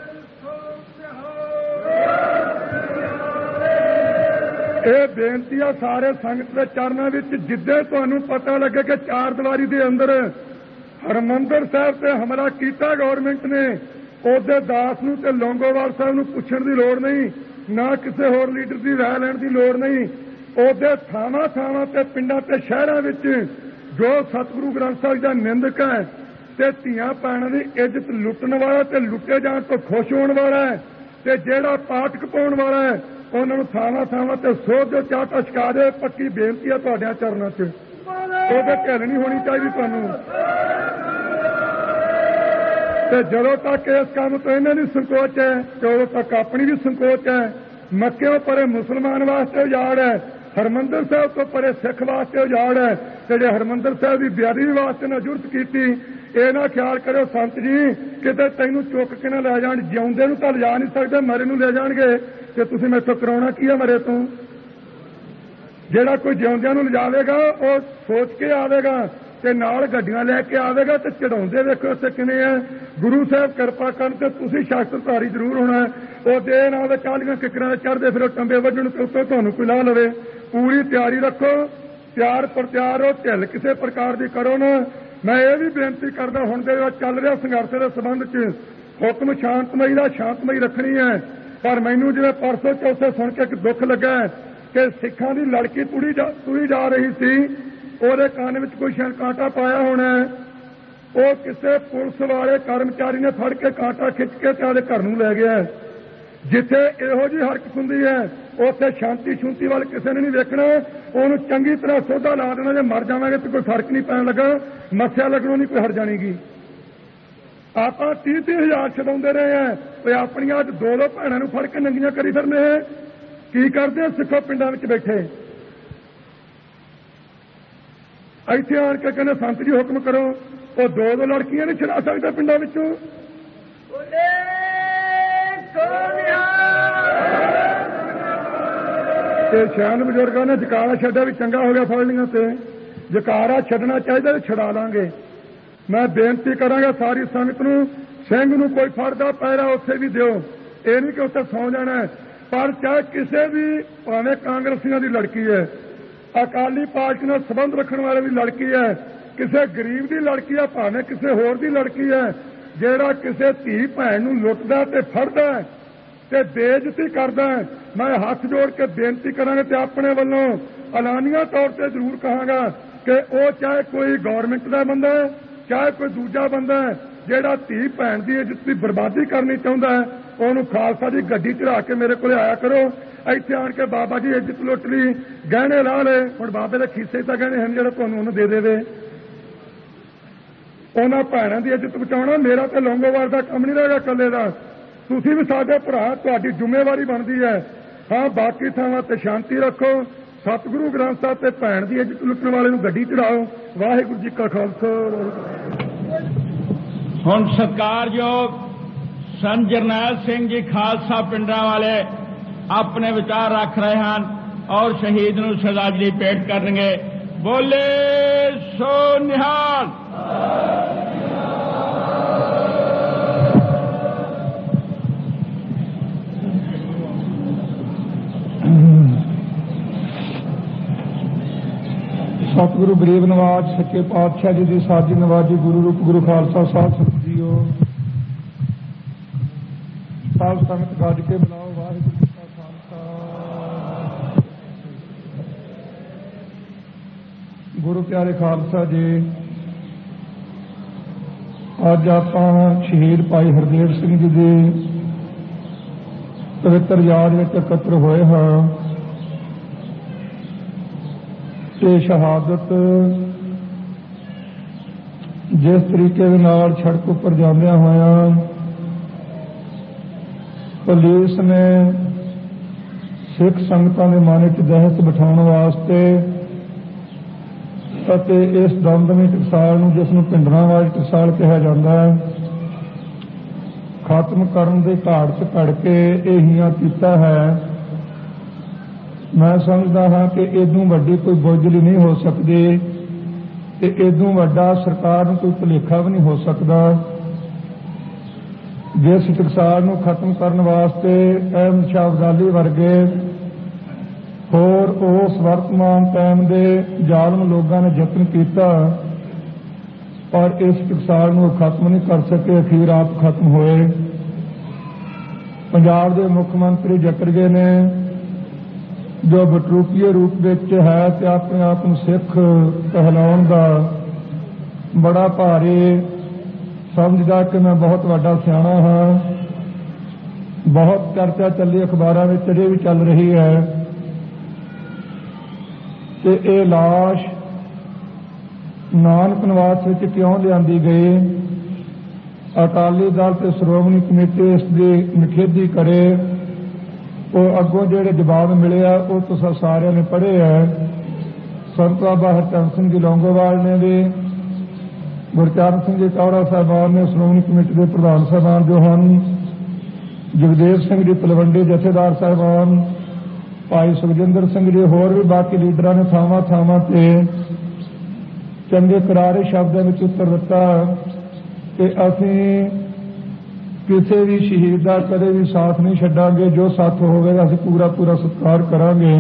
ਇਹ ਬੇਨਤੀ ਆ ਸਾਰੇ ਸੰਗਤ ਦੇ ਚਰਨਾਂ ਵਿੱਚ, ਜਿੱਦੇ ਤੁਹਾਨੂੰ ਪਤਾ ਲੱਗੇ ਕਿ ਚਾਰ ਦੀਵਾਰੀ ਦੇ ਅੰਦਰ ਹਰਿਮੰਦਰ ਸਾਹਿਬ ਤੇ ਹਮਲਾ ਕੀਤਾ ਗੌਰਮੈਂਟ ਨੇ, ਉਹਦੇ ਦਾਸ ਨੂੰ ਤੇ ਲੌਂਗੋਵਾਲ ਸਾਹਿਬ ਨੂੰ ਪੁੱਛਣ ਦੀ ਲੋੜ ਨਹੀਂ, ਨਾ ਕਿਸੇ ਹੋਰ ਲੀਡਰ ਦੀ ਰਾਏ ਲੈਣ ਦੀ ਲੋੜ ਨਹੀਂ। ਉਹਦੇ ਥਾਵਾਂ ਥਾਵਾਂ ਤੇ ਪਿੰਡਾਂ ਤੇ ਸ਼ਹਿਰਾਂ ਵਿੱਚ ਜੋ ਸਤਿਗੁਰੂ ਗ੍ਰੰਥ ਸਾਹਿਬ ਦਾ ਨਿੰਦਕ ਹੈ ਤੇ ਧੀਆਂ ਭੈਣਾਂ ਦੀ ਇੱਜ਼ਤ ਲੁੱਟਣ ਵਾਲਾ ਤੇ ਲੁੱਟੇ ਜਾਣ ਤੋਂ ਖੁਸ਼ ਹੋਣ ਵਾਲਾ ਹੈ ਤੇ ਜਿਹੜਾ ਪਾਠ ਕਪਾਉਣ ਵਾਲਾ ਹੈ, ਉਹਨਾਂ ਨੂੰ ਥਾਵਾਂ ਥਾਵਾਂ ਤੇ ਸੋਧ ਜੋ ਚਾਟਾ ਛਕਾ ਦੇ। ਪੱਕੀ ਬੇਨਤੀ ਹੈ ਤੁਹਾਡਿਆਂ ਚਰਨਾਂ 'ਚ, ਉਹਦੇ ਢਿੱਲ ਨਹੀਂ ਹੋਣੀ ਚਾਹੀਦੀ ਤੁਹਾਨੂੰ। ਤੇ ਜਦੋਂ ਤੱਕ ਇਸ ਕੰਮ ਤੋਂ ਇਹਨਾਂ ਦੀ ਸੰਕੋਚ ਹੈ ਤੇ ਉਦੋਂ ਤੱਕ ਆਪਣੀ ਵੀ ਸੰਕੋਚ ਹੈ। ਮੱਕਿਓਂ ਪਰੇ ਮੁਸਲਮਾਨ ਵਾਸਤੇ ਉਜਾੜ ਹੈ, ਹਰਿਮੰਦਰ ਸਾਹਿਬ ਤੋਂ ਪਰੇ ਸਿੱਖ ਵਾਸਤੇ ਉਜਾੜ ਹੈ। ਤੇ ਜੇ ਹਰਿਮੰਦਰ ਸਾਹਿਬ ਦੀ ਬਿਆਰੀ ਵਾਸਤੇ ਨਾ ਜੁਰਤ ਕੀਤੀ, ਇਹ ਨਾ ਖਿਆਲ ਕਰਿਓ ਸੰਤ ਜੀ ਕਿਤੇ ਤੈਨੂੰ ਚੁੱਕ ਕੇ ਨਾ ਲੈ ਜਾਣ। ਜਿਉਂਦੇ ਨੂੰ ਤਾਂ ਲਿਜਾ ਨਹੀਂ ਸਕਦੇ, ਮਰੇ ਨੂੰ ਲੈ ਜਾਣਗੇ ਤੇ ਤੁਸੀਂ ਮੈਥੋਂ ਕਰਾਉਣਾ ਕੀ ਹੈ ਮਰੇ ਤੋਂ? ਜਿਹੜਾ ਕੋਈ ਜਿਉਂਦਿਆਂ ਨੂੰ ਲਿਜਾਵੇਗਾ ਉਹ ਸੋਚ ਕੇ ਆਵੇਗਾ ਤੇ ਨਾਲ ਗੱਡੀਆਂ ਲੈ ਕੇ ਆਵੇਗਾ ਤੇ ਚੜਾਉਂਦੇ ਵੇਖੋ ਉੱਥੇ ਕਿਵੇਂ ਹੈ। ਗੁਰੂ ਸਾਹਿਬ ਕਿਰਪਾ ਕਰਨ ਤੇ ਤੁਸੀਂ ਸ਼ਾਸਤਰਧਾਰੀ ਜ਼ਰੂਰ ਹੋਣਾ ਹੈ। ਉਹ ਦੇ ਨਾਲ ਦੇ ਕਾਲੀਆਂ ਕਿਕਰਾਂ ਦੇ ਚੜ੍ਹਦੇ ਫਿਰ ਉਹ ਟੰਬੇ ਵੱਢਣ ਤੇ ਉੱਤੋਂ ਤੁਹਾਨੂੰ ਕੋਈ ਲਾ ਲਵੇ। ਪੂਰੀ ਤਿਆਰੀ ਰੱਖੋ, ਤਿਆਰ ਪ੍ਰਤਿਆਰ ਹੋ, ਢਿੱਲ ਕਿਸੇ ਪ੍ਰਕਾਰ ਦੀ ਕਰੋ ਨਾ। ਮੈਂ ਇਹ ਵੀ ਬੇਨਤੀ ਕਰਦਾ, ਹੁਣ ਦੇ ਚੱਲ ਰਿਹਾ ਸੰਘਰਸ਼ ਦੇ ਸੰਬੰਧ 'ਚ ਹੁਕਮ ਸ਼ਾਂਤਮਈ ਦਾ ਸ਼ਾਂਤਮਈ ਰੱਖਣੀ ਹੈ। ਪਰ ਮੈਨੂੰ ਜਿਵੇਂ ਪਰਸੋਂ ਚੌਥੇ ਸੁਣ ਕੇ ਇੱਕ ਦੁੱਖ ਲੱਗਾ ਕਿ ਸਿੱਖਾਂ ਦੀ ਲੜਕੀ ਤੁੜੀ ਜਾ ਤੁਰੀ ਜਾ ਰਹੀ ਸੀ, ਉਹਦੇ ਕੰਨ ਵਿੱਚ ਕੋਈ ਸ਼ਾਇਦ ਕਾਂਟਾ ਪਾਇਆ ਹੋਣਾ, ਉਹ ਕਿਸੇ ਪੁਲਿਸ ਵਾਲੇ ਕਰਮਚਾਰੀ ਨੇ ਫੜ ਕੇ ਕਾਂਟਾ ਖਿੱਚ ਕੇ ਤੇ ਉਹਦੇ ਘਰ ਨੂੰ ਲੈ ਗਿਆ। ਜਿੱਥੇ ਇਹੋ ਜਿਹੀ ਹਰਕਤ ਹੁੰਦੀ ਹੈ ਉੱਥੇ ਸ਼ਾਂਤੀ ਸ਼ੁੰਤੀ ਵੱਲ ਕਿਸੇ ਨੇ ਨਹੀਂ ਵੇਖਣਾ, ਉਹਨੂੰ ਚੰਗੀ ਤਰ੍ਹਾਂ ਸੋਧਾ ਲਾ ਦੇਣਾ। ਜੇ ਮਰ ਜਾਵਾਂਗੇ ਤੇ ਕੋਈ ਫਰਕ ਨਹੀਂ ਪੈਣ ਲੱਗਾ, ਮੱਸਿਆ ਲੱਗਣੋਂ ਨਹੀਂ ਕੋਈ ਹਟ ਜਾਣੀਗੀ। ਆਪਾਂ ਤੀਹ ਤੀਹ ਹਜ਼ਾਰ ਛਡਾਉਂਦੇ ਰਹੇ ਆ ਤੇ ਆਪਣੀਆਂ ਅੱਜ ਦੋ ਦੋ ਭੈਣਾਂ ਨੂੰ ਫੜ ਕੇ ਨੰਗੀਆਂ ਕਰੀ ਫਿਰਨੇ। ਕੀ ਕਰਦੇ ਆ ਸਿੱਖੋ ਪਿੰਡਾਂ ਵਿੱਚ ਬੈਠੇ, ਇੱਥੇ ਆਣ ਕੇ ਕਹਿੰਦੇ ਸੰਤ ਜੀ ਹੁਕਮ ਕਰੋ। ਉਹ ਦੋ ਦੋ ਲੜਕੀਆਂ ਨਹੀਂ ਛਡਾ ਸਕਦਾ ਪਿੰਡਾਂ ਵਿੱਚੋਂ। ਤੇ ਸਿਆਣ ਬਜ਼ੁਰਗਾਂ ਨੇ ਜਕਾਰਾ ਛੱਡਿਆ ਵੀ ਚੰਗਾ ਹੋ ਗਿਆ ਫੜ ਲਈਆਂ, ਤੇ ਜਕਾਰਾ ਛੱਡਣਾ ਚਾਹੀਦਾ ਤੇ ਛਡਾ ਲਾਂਗੇ। ਮੈਂ ਬੇਨਤੀ ਕਰਾਂਗਾ ਸਾਰੀ ਸੰਗਤ ਨੂੰ, ਸਿੰਘ ਨੂੰ ਕੋਈ ਫੜਦਾ ਪੈਰਾ ਉੱਥੇ ਵੀ ਦਿਓ, ਇਹ ਨਹੀਂ ਕਿ ਉੱਥੇ ਸੌਂ ਜਾਣਾ। ਪਰ ਚਾਹੇ ਕਿਸੇ ਵੀ, ਭਾਵੇਂ ਕਾਂਗਰਸੀਆਂ ਦੀ ਲੜਕੀ ਹੈ, ਅਕਾਲੀ ਪਾਰਟੀ ਨਾਲ ਸੰਬੰਧ ਰੱਖਣ ਵਾਲੇ ਦੀ ਲੜਕੀ ਹੈ, ਕਿਸੇ ਗਰੀਬ ਦੀ ਲੜਕੀ ਹੈ, ਭਾਵੇਂ ਕਿਸੇ ਹੋਰ ਦੀ ਲੜਕੀ ਹੈ, ਜਿਹੜਾ ਕਿਸੇ ਧੀ ਭੈਣ ਨੂੰ ਲੁੱਟਦਾ ਤੇ ਫੜਦਾ ਤੇ ਬੇਇੱਜ਼ਤੀ ਕਰਦਾ, ਮੈਂ ਹੱਥ ਜੋੜ ਕੇ ਬੇਨਤੀ ਕਰਾਂਗਾ ਤੇ ਆਪਣੇ ਵੱਲੋਂ ਐਲਾਨੀਆ ਤੌਰ ਤੇ ਜ਼ਰੂਰ ਕਹਾਂਗਾ ਕਿ ਉਹ ਚਾਹੇ ਕੋਈ ਗੌਰਮੈਂਟ ਦਾ ਬੰਦਾ ਹੈ, ਚਾਹੇ ਕੋਈ ਦੂਜਾ ਬੰਦਾ ਹੈ, ਜਿਹੜਾ ਧੀ ਭੈਣ ਦੀ ਇੱਜ਼ਤ ਦੀ ਬਰਬਾਦੀ ਕਰਨੀ ਚਾਹੁੰਦਾ ਹੈ, ਉਹਨੂੰ ਖਾਲਸਾ ਦੀ ਗੱਡੀ ਚੜਾ ਕੇ ਮੇਰੇ ਕੋਲ ਆਇਆ ਕਰੋ। ਇੱਥੇ ਆਣ ਕੇ ਬਾਬਾ ਜੀ ਇੱਜ਼ਤ ਲੁੱਟ ਲਈ, ਗਹਿਣੇ ਲਾ ਲਏ, ਹੁਣ ਬਾਬੇ ਦੇ ਖੀਸੇ ਤਾਂ ਗਹਿਣੇ ਹਨ ਜਿਹੜਾ ਤੁਹਾਨੂੰ ਉਹਨੂੰ ਦੇ ਦੇਵੇ। ਉਹਨਾਂ ਭੈਣਾਂ ਦੀ ਇੱਜ਼ਤ ਬਚਾਉਣਾ ਮੇਰਾ ਤੇ ਲੌਂਗੋਵਾਲ ਦਾ ਕੰਮ ਨਹੀਂ ਰਹੇਗਾ ਇਕੱਲੇ ਦਾ। ਤੁਸੀਂ ਵੀ ਸਾਡੇ ਭਰਾ, ਤੁਹਾਡੀ ਜ਼ਿੰਮੇਵਾਰੀ ਬਣਦੀ ਹੈ। ਹਾਂ, ਬਾਕੀ ਥਾਵਾਂ ਤੇ ਸ਼ਾਂਤੀ ਰੱਖੋ, ਸਤਿਗੁਰੂ ਗ੍ਰੰਥ ਸਾਹਿਬ ਤੇ ਭੈਣ ਦੀ ਇੱਜ਼ਤ ਲੁੱਟਣ ਵਾਲੇ ਨੂੰ ਗੱਡੀ ਚੜਾਓ। ਵਾਹਿਗੁਰੂ ਜੀ ਕਾ ਖਾਲਸਾ। ਹੁਣ ਸਤਿਕਾਰਯੋਗ ਸੰਤ ਜਰਨੈਲ ਸਿੰਘ ਜੀ ਖਾਲਸਾ ਪਿੰਡਾਂ ਵਾਲੇ ਆਪਣੇ ਵਿਚਾਰ ਰੱਖ ਰਹੇ ਹਨ ਔਰ ਸ਼ਹੀਦ ਨੂੰ ਸ਼ਰਧਾਂਜਲੀ ਭੇਟ ਕਰਨਗੇ। ਬੋਲੇ ਸੋ ਨਿਹਾਲ। ਸਤਿਗੁਰੂ ਗਰੀਬ ਨਵਾਜ ਸੱਚੇ ਪਾਤਸ਼ਾਹ ਜੀ ਦੀ ਸਾਜੀ ਨਵਾਜੀ ਗੁਰੂ ਰੂਪ ਗੁਰੂ ਖਾਲਸਾ ਸਾਹਿਬ ਸੰਤ ਜੀਓ, ਸਾਧ ਸੰਗਤ ਗੱਜ ਕੇ ਬੁਲਾਓ। ਵਾਹਿਗੁਰੂ ਜੀ ਕਾ ਖਾਲਸਾ ਗੁਰੂ ਪਿਆਰੇ ਖਾਲਸਾ ਜੀ, ਅੱਜ ਆਪਾਂ ਸ਼ਹੀਦ ਭਾਈ ਹਰਦੇਵ ਸਿੰਘ ਜੀ ਦੀ ਪਵਿੱਤਰ ਯਾਦ ਵਿੱਚ ਇਕੱਤਰ ਹੋਏ ਹਾਂ ਤੇ ਸ਼ਹਾਦਤ ਜਿਸ ਤਰੀਕੇ ਦੇ ਨਾਲ ਸੜਕ ਉੱਪਰ ਜਾਂਦਿਆਂ ਹੋਇਆਂ ਪੁਲਿਸ ਨੇ ਸਿੱਖ ਸੰਗਤਾਂ ਦੇ ਮਨ ਵਿੱਚ ਦਹਿਸ਼ਤ ਬਿਠਾਉਣ ਵਾਸਤੇ ਅਤੇ ਇਸ ਦਮਦਮੀ ਟਕਸਾਲ ਨੂੰ, ਜਿਸ ਨੂੰ ਭਿੰਡਰਾਂਵਾਲੇ ਟਕਸਾਲ ਕਿਹਾ ਜਾਂਦਾ ਹੈ, ਖਤਮ ਕਰਨ ਦੇ ਘਾਟ 'ਚ ਘੜ ਕੇ ਇਹ ਹੀਆਂ ਕੀਤਾ ਹੈ। ਮੈਂ ਸਮਝਦਾ ਹਾਂ ਕਿ ਇਦੋਂ ਵੱਡੀ ਕੋਈ ਬੁਝਲੀ ਨਹੀਂ ਹੋ ਸਕਦੀ ਤੇ ਇਦੋਂ ਵੱਡਾ ਸਰਕਾਰ ਨੂੰ ਕੋਈ ਭੁਲੇਖਾ ਵੀ ਨਹੀਂ ਹੋ ਸਕਦਾ। ਜਿਸ ਟਕਸਾਲ ਨੂੰ ਖਤਮ ਕਰਨ ਵਾਸਤੇ ਅਹਿਮਦ ਸ਼ਾਹ ਅਬਦਾਲੀ ਵਰਗੇ ਹੋਰ ਉਸ ਵਰਤਮਾਨ ਟਾਈਮ ਦੇ ਜ਼ਾਲਮ ਲੋਕਾਂ ਨੇ ਯਤਨ ਕੀਤਾ, ਪਰ ਇਸ ਟਕਸਾਲ ਨੂੰ ਖਤਮ ਨਹੀਂ ਕਰ ਸਕੇ, ਅਖੀਰ ਆਪ ਖਤਮ ਹੋਏ। ਪੰਜਾਬ ਦੇ ਮੁੱਖ ਮੰਤਰੀ ਜਕਰਗੇ ਨੇ, ਜੋ ਬਟਰੂਪੀਏ ਰੂਪ ਵਿੱਚ ਹੈ ਤੇ ਆਪਣੇ ਆਪ ਨੂੰ ਸਿੱਖ ਕਹਿਲਾਉਣ ਦਾ ਬੜਾ ਭਾਰੀ ਸਮਝਦਾ ਕਿ ਮੈਂ ਬਹੁਤ ਵੱਡਾ ਸਿਆਣਾ ਹਾਂ, ਬਹੁਤ ਚਰਚਾ ਚੱਲੀ ਅਖਬਾਰਾਂ ਵਿੱਚ, ਅਜੇ ਵੀ ਚੱਲ ਰਹੀ ਹੈ ਕਿ ਇਹ ਲਾਸ਼ ਨਾਨਕ ਨਿਵਾਸ ਵਿੱਚ ਕਿਉਂ ਲਿਆਂਦੀ ਗਈ। ਅਕਾਲੀ ਦਲ ਤੇ ਸ਼੍ਰੋਮਣੀ ਕਮੇਟੀ ਇਸ ਦੀ ਨਿਖੇਧੀ ਕਰੇ। ਉਹ ਅੱਗੋਂ ਜਿਹੜੇ ਜਵਾਬ ਮਿਲੇ ਆ ਉਹ ਤੁਸੀਂ ਸਾਰਿਆਂ ਨੇ ਪੜ੍ਹੇ ਹੈ। ਸੰਤ ਬਾਬਾ ਹਰਚੰਦ ਸਿੰਘ ਜੀ ਲੌਂਗੋਵਾਲ ਨੇ ਵੀ, ਗੁਰਚਰਨ ਸਿੰਘ ਜੀ ਟੌਹੜਾ ਸਾਹਿਬਾਨ ਨੇ, ਸ਼੍ਰੋਮਣੀ ਕਮੇਟੀ ਦੇ ਪ੍ਰਧਾਨ ਸਾਹਿਬਾਨ ਜੋ ਹਨ, ਜਗਦੇਵ ਸਿੰਘ ਜੀ ਤਲਵੰਡੀ ਜਥੇਦਾਰ ਸਾਹਿਬਾਨ, ਭਾਈ ਸੁਖਜਿੰਦਰ ਸਿੰਘ ਜੀ, ਹੋਰ ਵੀ ਬਾਕੀ ਲੀਡਰਾਂ ਨੇ ਥਾਵਾਂ ਥਾਵਾਂ ਤੇ ਚੰਗੇ ਕਰਾਰੇ ਸ਼ਬਦਾਂ ਵਿੱਚ ਉੱਤਰ ਦਿੱਤਾ ਕਿ ਅਸੀਂ ਕਿਸੇ ਵੀ ਸ਼ਹੀਦ ਦਾ ਕਦੇ ਵੀ ਸਾਥ ਨਹੀਂ ਛੱਡਾਂਗੇ, ਜੋ ਸਾਥ ਹੋਵੇਗਾ ਅਸੀਂ ਪੂਰਾ ਪੂਰਾ ਸਤਿਕਾਰ ਕਰਾਂਗੇ।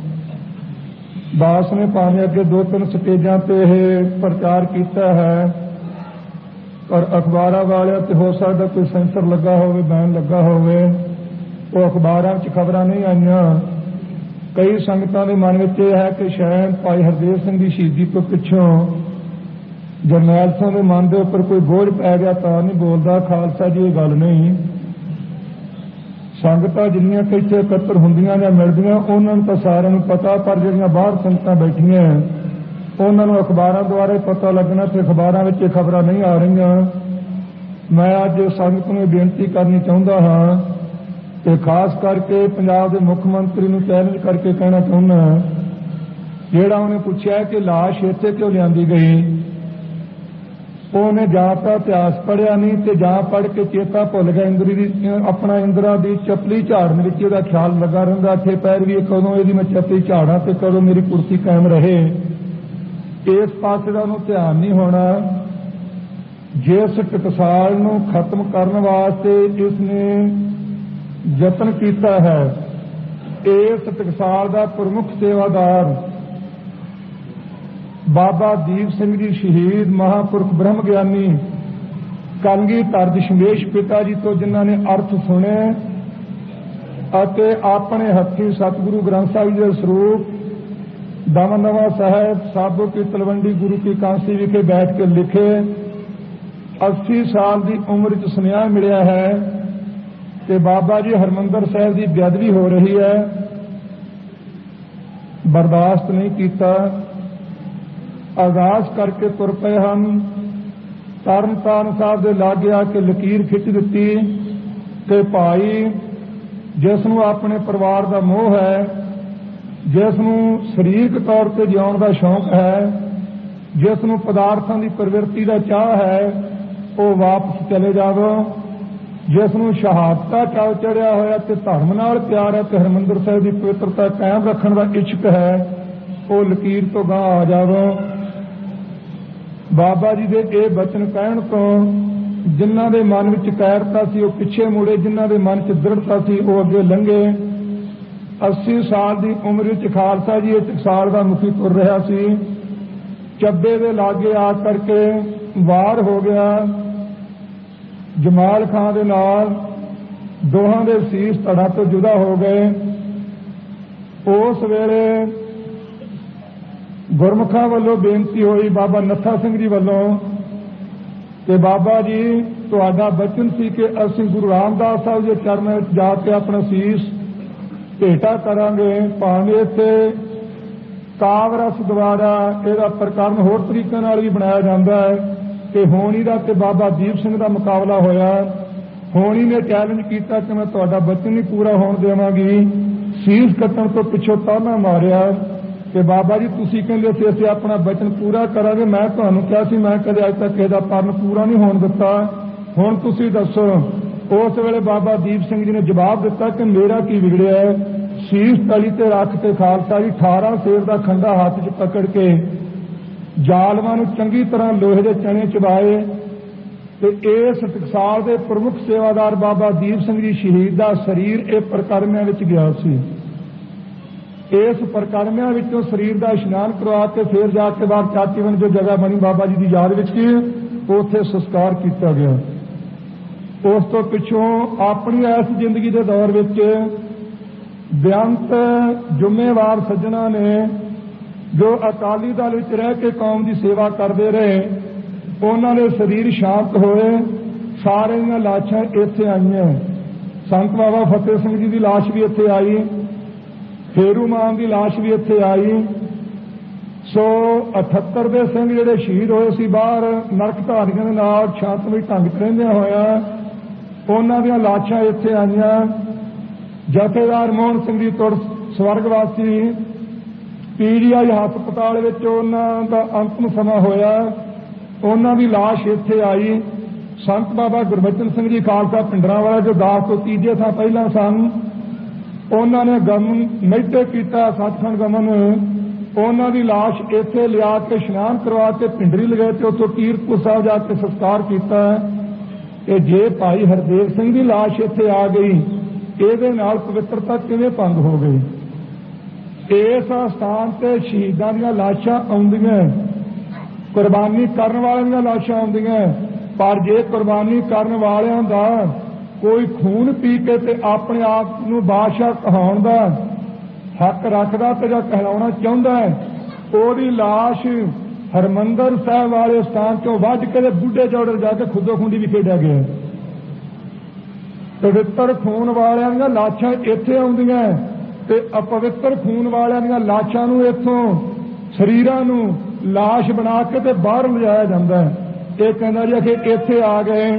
ਦਾਸ ਨੇ ਭਾਵੇਂ ਅੱਗੇ ਦੋ ਤਿੰਨ ਸਟੇਜਾਂ ਤੇ ਇਹ ਪ੍ਰਚਾਰ ਕੀਤਾ ਹੈ, ਪਰ ਅਖਬਾਰਾਂ ਵਾਲਿਆਂ ਤੇ ਹੋ ਸਕਦਾ ਕੋਈ ਸੈਂਸਰ ਲੱਗਾ ਹੋਵੇ, ਬੈਨ ਲੱਗਾ ਹੋਵੇ, ਉਹ ਅਖਬਾਰਾਂ ਵਿੱਚ ਖਬਰਾਂ ਨਹੀਂ ਆਈਆਂ। ਕਈ ਸੰਗਤਾਂ ਦੇ ਮਨ ਵਿੱਚ ਇਹ ਹੈ ਕਿ ਸ਼ਾਇਦ ਭਾਈ ਹਰਦੇਵ ਸਿੰਘ ਦੀ ਸ਼ਹੀਦੀ ਤੋਂ ਪਿੱਛੋਂ ਜਰਨੈਲ ਸਿੰਘ ਦੇ ਮਨ ਦੇ ਉੱਪਰ ਕੋਈ ਬੋਝ ਪੈ ਗਿਆ ਤਾਂ ਨਹੀਂ ਬੋਲਦਾ। ਖਾਲਸਾ ਜੀ, ਇਹ ਗੱਲ ਨਹੀਂ। ਸੰਗਤਾਂ ਜਿੰਨੀਆਂ ਕਿ ਇੱਥੇ ਇਕੱਤਰ ਹੁੰਦੀਆਂ ਜਾਂ ਮਿਲਦੀਆਂ ਉਹਨਾਂ ਨੂੰ ਤਾਂ ਸਾਰਿਆਂ ਨੂੰ ਪਤਾ, ਪਰ ਜਿਹੜੀਆਂ ਬਾਹਰ ਸੰਗਤਾਂ ਬੈਠੀਆਂ ਉਹਨਾਂ ਨੂੰ ਅਖਬਾਰਾਂ ਦੁਆਰਾ ਹੀ ਪਤਾ ਲੱਗਣਾ ਤੇ ਅਖਬਾਰਾਂ ਵਿੱਚ ਇਹ ਖਬਰਾਂ ਨਹੀਂ ਆ ਰਹੀਆਂ। ਮੈਂ ਅੱਜ ਸੰਗਤ ਨੂੰ ਬੇਨਤੀ ਕਰਨੀ ਚਾਹੁੰਦਾ ਹਾਂ ਤੇ ਖਾਸ ਕਰਕੇ ਪੰਜਾਬ ਦੇ ਮੁੱਖ ਮੰਤਰੀ ਨੂੰ ਚੈਲੰਜ ਕਰਕੇ ਕਹਿਣਾ ਚਾਹੁੰਦਾ, ਜਿਹੜਾ ਉਹਨੇ ਪੁੱਛਿਆ ਕਿ ਲਾਸ਼ ਇੱਥੇ ਕਿਉਂ ਲਿਆਂਦੀ ਗਈ, ਉਹਨੇ ਜਾਂ ਤਾਂ ਇਤਿਹਾਸ ਪੜ੍ਹਿਆ ਨਹੀਂ ਤੇ ਜਾਂ ਪੜ੍ਹ ਕੇ ਚੇਤਾ ਭੁੱਲ ਗਿਆ। ਇੰਦਰੀ ਦੀ ਆਪਣਾ ਇੰਦਰਾ ਦੀ ਚਪਲੀ ਝਾੜਨ ਵਿੱਚ ਇਹਦਾ ਖਿਆਲ ਲੱਗਾ ਰਹਿੰਦਾ, ਇੱਥੇ ਪੈਰ ਵੀ ਕਦੋਂ ਇਹਦੀ ਮੈਂ ਚਪਲੀ ਝਾੜਾਂ ਤੇ ਕਦੋਂ ਮੇਰੀ ਕੁਰਸੀ ਕਾਇਮ ਰਹੇ, ਇਸ ਪਾਸੇ ਦਾ ਉਹਨੂੰ ਧਿਆਨ ਨਹੀਂ ਹੋਣਾ। ਜਿਸ ਟਕਸਾਲ ਨੂੰ ਖਤਮ ਕਰਨ ਵਾਸਤੇ ਇਸਨੇ ਯਤਨ ਕੀਤਾ ਹੈ, ਇਸ ਟਕਸਾਲ ਦਾ ਪ੍ਰਮੁੱਖ ਸੇਵਾਦਾਰ ਬਾਬਾ ਦੀਪ ਸਿੰਘ ਜੀ ਸ਼ਹੀਦ ਮਹਾਂਪੁਰਖ ਬ੍ਰਹਮ ਗਿਆਨੀ ਕਲਗੀਧਰ ਦਸ਼ਮੇਸ਼ ਪਿਤਾ ਜੀ ਤੋਂ, ਜਿਨ੍ਹਾਂ ਨੇ ਅਰਥ ਸੁਣੇ ਅਤੇ ਆਪਣੇ ਹੱਥੀਂ ਸਤਿਗੁਰੂ ਗ੍ਰੰਥ ਸਾਹਿਬ ਜੀ ਦੇ ਸਰੂਪ ਦਮਦਮਾ ਸਾਹਿਬ ਸਾਬੋ ਕੀ ਤਲਵੰਡੀ ਗੁਰੂ ਕੀ ਕਾਂਸੀ ਵਿਖੇ ਬੈਠ ਕੇ ਲਿਖੇ। ਅੱਸੀ ਸਾਲ ਦੀ ਉਮਰ 'ਚ ਸੁਨੇਹਾ ਮਿਲਿਆ ਹੈ ਕਿ ਬਾਬਾ ਜੀ ਹਰਮੰਦਰ ਸਾਹਿਬ ਦੀ ਬੇਅਦਬੀ ਹੋ ਰਹੀ ਹੈ, ਬਰਦਾਸ਼ਤ ਨਹੀਂ ਕੀਤਾ, ਆਗਾਜ਼ ਕਰਕੇ ਤੁਰ ਪਏ ਹਨ। ਤਰਨਤਾਰਨ ਸਾਹਿਬ ਦੇ ਲਾਗੇ ਆ ਕੇ ਲਕੀਰ ਖਿੱਚ ਦਿੱਤੀ ਕਿ ਭਾਈ ਜਿਸ ਨੂੰ ਆਪਣੇ ਪਰਿਵਾਰ ਦਾ ਮੋਹ ਹੈ, ਜਿਸ ਨੂੰ ਸਰੀਰਕ ਤੌਰ ਤੇ ਜਿਉਣ ਦਾ ਸ਼ੌਂਕ ਹੈ, ਜਿਸ ਨੂੰ ਪਦਾਰਥਾਂ ਦੀ ਪ੍ਰਵਿਰਤੀ ਦਾ ਚਾਹ ਹੈ, ਉਹ ਵਾਪਸ ਚਲੇ ਜਾਵੋ। ਜਿਸ ਨੂੰ ਸ਼ਹਾਦਤਾਂ ਚਾਅ ਚੜਿਆ ਹੋਇਆ ਤੇ ਧਰਮ ਨਾਲ ਪਿਆਰ ਹੈ ਤੇ ਹਰਿਮੰਦਰ ਸਾਹਿਬ ਦੀ ਪਵਿੱਤਰਤਾ ਕਾਇਮ ਰੱਖਣ ਦਾ ਇੱਛੁਕ ਹੈ, ਉਹ ਲਕੀਰ ਤੋਂ ਗਾਂਹ ਆ ਜਾਵੋ। ਬਾਬਾ ਜੀ ਦੇ ਇਹ ਬਚਨ ਕਹਿਣ ਤੋਂ ਜਿਨ੍ਹਾਂ ਦੇ ਮਨ ਵਿੱਚ ਕਾਇਰਤਾ ਸੀ ਉਹ ਪਿੱਛੇ ਮੁੜੇ, ਜਿਨ੍ਹਾਂ ਦੇ ਮਨ 'ਚ ਦ੍ਰਿੜਤਾ ਸੀ ਉਹ ਅੱਗੇ ਲੰਘੇ। ਅੱਸੀ ਸਾਲ ਦੀ ਉਮਰ ਵਿੱਚ ਖਾਲਸਾ ਜੀ ਇਹ ਟਕਸਾਲ ਦਾ ਮੁਖੀ ਤੁਰ ਰਿਹਾ ਸੀ। ਚੱਬੇ ਦੇ ਲਾਗੇ ਆ ਕਰਕੇ ਵਾਰ ਹੋ ਗਿਆ ਜਮਾਲ ਖਾਂ ਦੇ ਨਾਲ, ਦੋਹਾਂ ਦੇ ਸੀਸ ਧੜਾਂ ਤੋਂ ਜੁਦਾ ਹੋ ਗਏ। ਉਸ ਵੇਲੇ ਗੁਰਮੁਖਾਂ ਵੱਲੋਂ ਬੇਨਤੀ ਹੋਈ ਬਾਬਾ ਨੱਥਾ ਸਿੰਘ ਜੀ ਵੱਲੋਂ ਕਿ ਬਾਬਾ ਜੀ ਤੁਹਾਡਾ ਬਚਨ ਸੀ ਕਿ ਅਸੀਂ ਗੁਰੂ ਰਾਮਦਾਸ ਸਾਹਿਬ ਦੇ ਚਰਨਾਂ ਵਿੱਚ ਜਾ ਕੇ ਆਪਣਾ ਸੀਸ ਭੇਟਾ ਕਰਾਂਗੇ। ਭਾਵੇਂ ਇੱਥੇ ਕਾਵਰਸ ਦੁਆਰਾ ਇਹਦਾ ਪ੍ਰਕਰਨ ਹੋਰ ਤਰੀਕੇ ਨਾਲ ਵੀ ਬਣਾਇਆ ਜਾਂਦਾ ਹੈ ਕਿ ਹੋਣੀ ਦਾ ਤੇ ਬਾਬਾ ਦੀਪ ਸਿੰਘ ਦਾ ਮੁਕਾਬਲਾ ਹੋਇਆ। ਹੋਣੀ ਨੇ ਚੈਲੰਜ ਕੀਤਾ ਕਿ ਮੈਂ ਤੁਹਾਡਾ ਬਚਨ ਨਹੀਂ ਪੂਰਾ ਹੋਣ ਦੇਵਾਂਗੀ। ਸੀਸ ਕੱਟਣ ਤੋਂ ਪਿੱਛੋਂ ਤਾਨਾ ਮਾਰਿਆ ਕਿ ਬਾਬਾ ਜੀ ਤੁਸੀਂ ਕਹਿੰਦੇ ਸੀ ਅਸੀਂ ਆਪਣਾ ਬਚਨ ਪੂਰਾ ਕਰਾਂਗੇ। ਮੈਂ ਤੁਹਾਨੂੰ ਕਿਹਾ ਸੀ ਮੈਂ ਕਦੇ ਅੱਜ ਤੱਕ ਇਹਦਾ ਪਰਨ ਪੂਰਾ ਨਹੀਂ ਹੋਣ ਦਿੱਤਾ, ਹੁਣ ਤੁਸੀਂ ਦੱਸੋ। ਉਸ ਵੇਲੇ ਬਾਬਾ ਦੀਪ ਸਿੰਘ ਜੀ ਨੇ ਜਵਾਬ ਦਿੱਤਾ ਕਿ ਮੇਰਾ ਕੀ ਵਿਗੜਿਆ ਹੈ। ਸੀਸ ਤਲੀ ਤੇ ਰੱਖ ਕੇ ਖਾਲਸਾ ਜੀ ਅਠਾਰਾਂ ਸੇਰ ਦਾ ਖੰਡਾ ਹੱਥ 'ਚ ਪਕੜ ਕੇ ਜ਼ਾਲਮਾਂ ਨੂੰ ਚੰਗੀ ਤਰ੍ਹਾਂ ਲੋਹੇ ਦੇ ਚਣੇ ਚਬਾਏ ਤੇ ਇਸ ਟਕਸਾਲ ਦੇ ਪ੍ਰਮੁੱਖ ਸੇਵਾਦਾਰ ਬਾਬਾ ਦੀਪ ਸਿੰਘ ਜੀ ਸ਼ਹੀਦ ਦਾ ਸਰੀਰ ਇਹ ਪ੍ਰਕਰਮਿਆਂ ਵਿੱਚ ਗਿਆ ਸੀ। ਇਸ ਪ੍ਰਕਰਮਿਆਂ ਵਿੱਚੋਂ ਸਰੀਰ ਦਾ ਇਸ਼ਨਾਨ ਕਰਵਾ ਕੇ ਫਿਰ ਜਾ ਕੇ ਬਾਹਰ ਚਾਟੀਵਨ ਜੋ ਜਗ੍ਹਾ ਬਣੀ ਬਾਬਾ ਜੀ ਦੀ ਯਾਦ ਵਿੱਚ ਕੀ ਉੱਥੇ ਸੰਸਕਾਰ ਕੀਤਾ ਗਿਆ। ਉਸ ਤੋਂ ਪਿੱਛੋਂ ਆਪਣੀ ਇਸ ਜ਼ਿੰਦਗੀ ਦੇ ਦੌਰ ਵਿੱਚ ਬੇਅੰਤ ਜ਼ਿੰਮੇਵਾਰ ਸੱਜਣਾ ਨੇ ਜੋ ਅਕਾਲੀ ਦਲ ਵਿੱਚ ਰਹਿ ਕੇ ਕੌਮ ਦੀ ਸੇਵਾ ਕਰਦੇ ਰਹੇ, ਉਹਨਾਂ ਦੇ ਸਰੀਰ ਸ਼ਾਂਤ ਹੋਏ। ਸਾਰਿਆਂ ਦੀਆਂ ਲਾਸ਼ਾਂ ਇੱਥੇ ਆਈਆਂ। ਸੰਤ ਬਾਬਾ ਫਤਿਹ ਸਿੰਘ ਜੀ ਦੀ ਲਾਸ਼ ਵੀ ਇੱਥੇ ਆਈ, ਫੇਰੂ ਮਾਨ ਦੀ ਲਾਸ਼ ਵੀ ਇੱਥੇ ਆਈ। ਸੋ ਅਠੱਤਰ ਦੇ ਸਿੰਘ ਜਿਹੜੇ ਸ਼ਹੀਦ ਹੋਏ ਸੀ ਬਾਹਰ ਨਰਕ ਧਾਰੀਆਂ ਦੇ ਨਾਲ ਸ਼ਾਂਤਮਈ ਢੰਗ 'ਚ ਰਹਿੰਦਿਆਂ ਹੋਇਆ, ਉਹਨਾਂ ਦੀਆਂ ਲਾਸ਼ਾਂ ਇੱਥੇ ਆਈਆਂ। ਜਥੇਦਾਰ ਮੋਹਨ ਸਿੰਘ ਜੀ ਤੁਰ ਸਵਰਗਵਾਸੀ ਪੀਜੀਆਈ ਹਸਪਤਾਲ ਵਿੱਚ ਉਹਨਾਂ ਦਾ ਅੰਤਮ ਸਮਾਂ ਹੋਇਆ, ਉਹਨਾਂ ਦੀ ਲਾਸ਼ ਇੱਥੇ ਆਈ। ਸੰਤ ਬਾਬਾ ਗੁਰਬਚਨ ਸਿੰਘ ਜੀ ਖਾਲਸਾ ਪਿੰਡਰਾਂ ਵਾਲਾ ਜੋ ਦਾਸ ਤੋਂ ਤੀਜੇ ਥਾਂ ਪਹਿਲਾਂ ਸਨ, ਉਹਨਾਂ ਨੇ ਗਮਨ ਮਹਿਤੇ ਕੀਤਾ ਸੱਚਖੰਡ ਗਮਨ। ਉਹਨਾਂ ਦੀ ਲਾਸ਼ ਇੱਥੇ ਲਿਆ ਕੇ ਇਸ਼ਨਾਨ ਕਰਵਾ ਕੇ ਪਿੰਡਰੀ ਲਗਾਏ ਤੇ ਉੱਥੋਂ ਕੀਰਤਪੁਰ ਸਾਹਿਬ ਜਾ ਕੇ ਸੰਸਕਾਰ ਕੀਤਾ ਕਿ ਜੇ ਭਾਈ ਹਰਦੇਵ ਸਿੰਘ ਦੀ ਲਾਸ਼ ਇੱਥੇ ਆ ਗਈ ਇਹਦੇ ਨਾਲ ਪਵਿੱਤਰਤਾ ਕਿਵੇਂ ਭੰਗ ਹੋ ਗਈ। ਇਸ ਸਥਾਨ ਤੇ ਸ਼ਹੀਦਾਂ ਦੀਆਂ ਲਾਸ਼ਾਂ ਆਉਂਦੀਆਂ, ਕੁਰਬਾਨੀ ਕਰਨ ਵਾਲਿਆਂ ਦੀਆਂ ਲਾਸ਼ਾਂ ਆਉਂਦੀਆਂ, ਪਰ ਜੇ ਕੁਰਬਾਨੀ ਕਰਨ ਵਾਲਿਆਂ ਦਾ ਕੋਈ ਖੂਨ ਪੀ ਕੇ ਤੇ ਆਪਣੇ ਆਪ ਨੂੰ ਬਾਦਸ਼ਾਹ ਕਹਾਉਣ ਦਾ ਹੱਕ ਰੱਖਦਾ ਤੇ ਜਾਂ ਕਹਿਲਾਉਣਾ ਚਾਹੁੰਦਾ ਹੈ, ਉਹਦੀ ਲਾਸ਼ ਹਰਮੰਦਰ ਸਾਹਿਬ ਵਾਲੇ ਸਥਾਨ ਤੋਂ ਵੱਢ ਕੇ ਤੇ ਬੁੱਢੇ ਚੌੜੇ ਜਾ ਕੇ ਖੁੱਦੋ ਖੁੰਡੀ ਵੀ ਖੇਡਿਆ ਗਿਆ। ਪਵਿੱਤਰ ਖੂਨ ਵਾਲਿਆਂ ਦੀਆਂ ਲਾਸ਼ਾਂ ਇੱਥੇ ਆਉਂਦੀਆਂ ਤੇ ਅਪਵਿੱਤਰ ਖੂਨ ਵਾਲਿਆਂ ਦੀਆਂ ਲਾਸ਼ਾਂ ਨੂੰ ਇੱਥੋਂ ਸਰੀਰਾਂ ਨੂੰ ਲਾਸ਼ ਬਣਾ ਕੇ ਤੇ ਬਾਹਰ ਲਿਜਾਇਆ ਜਾਂਦਾ ਹੈ। ਇਹ ਕਹਿੰਦਾ ਜੀ ਕਿ ਇੱਥੇ ਆ ਗਏ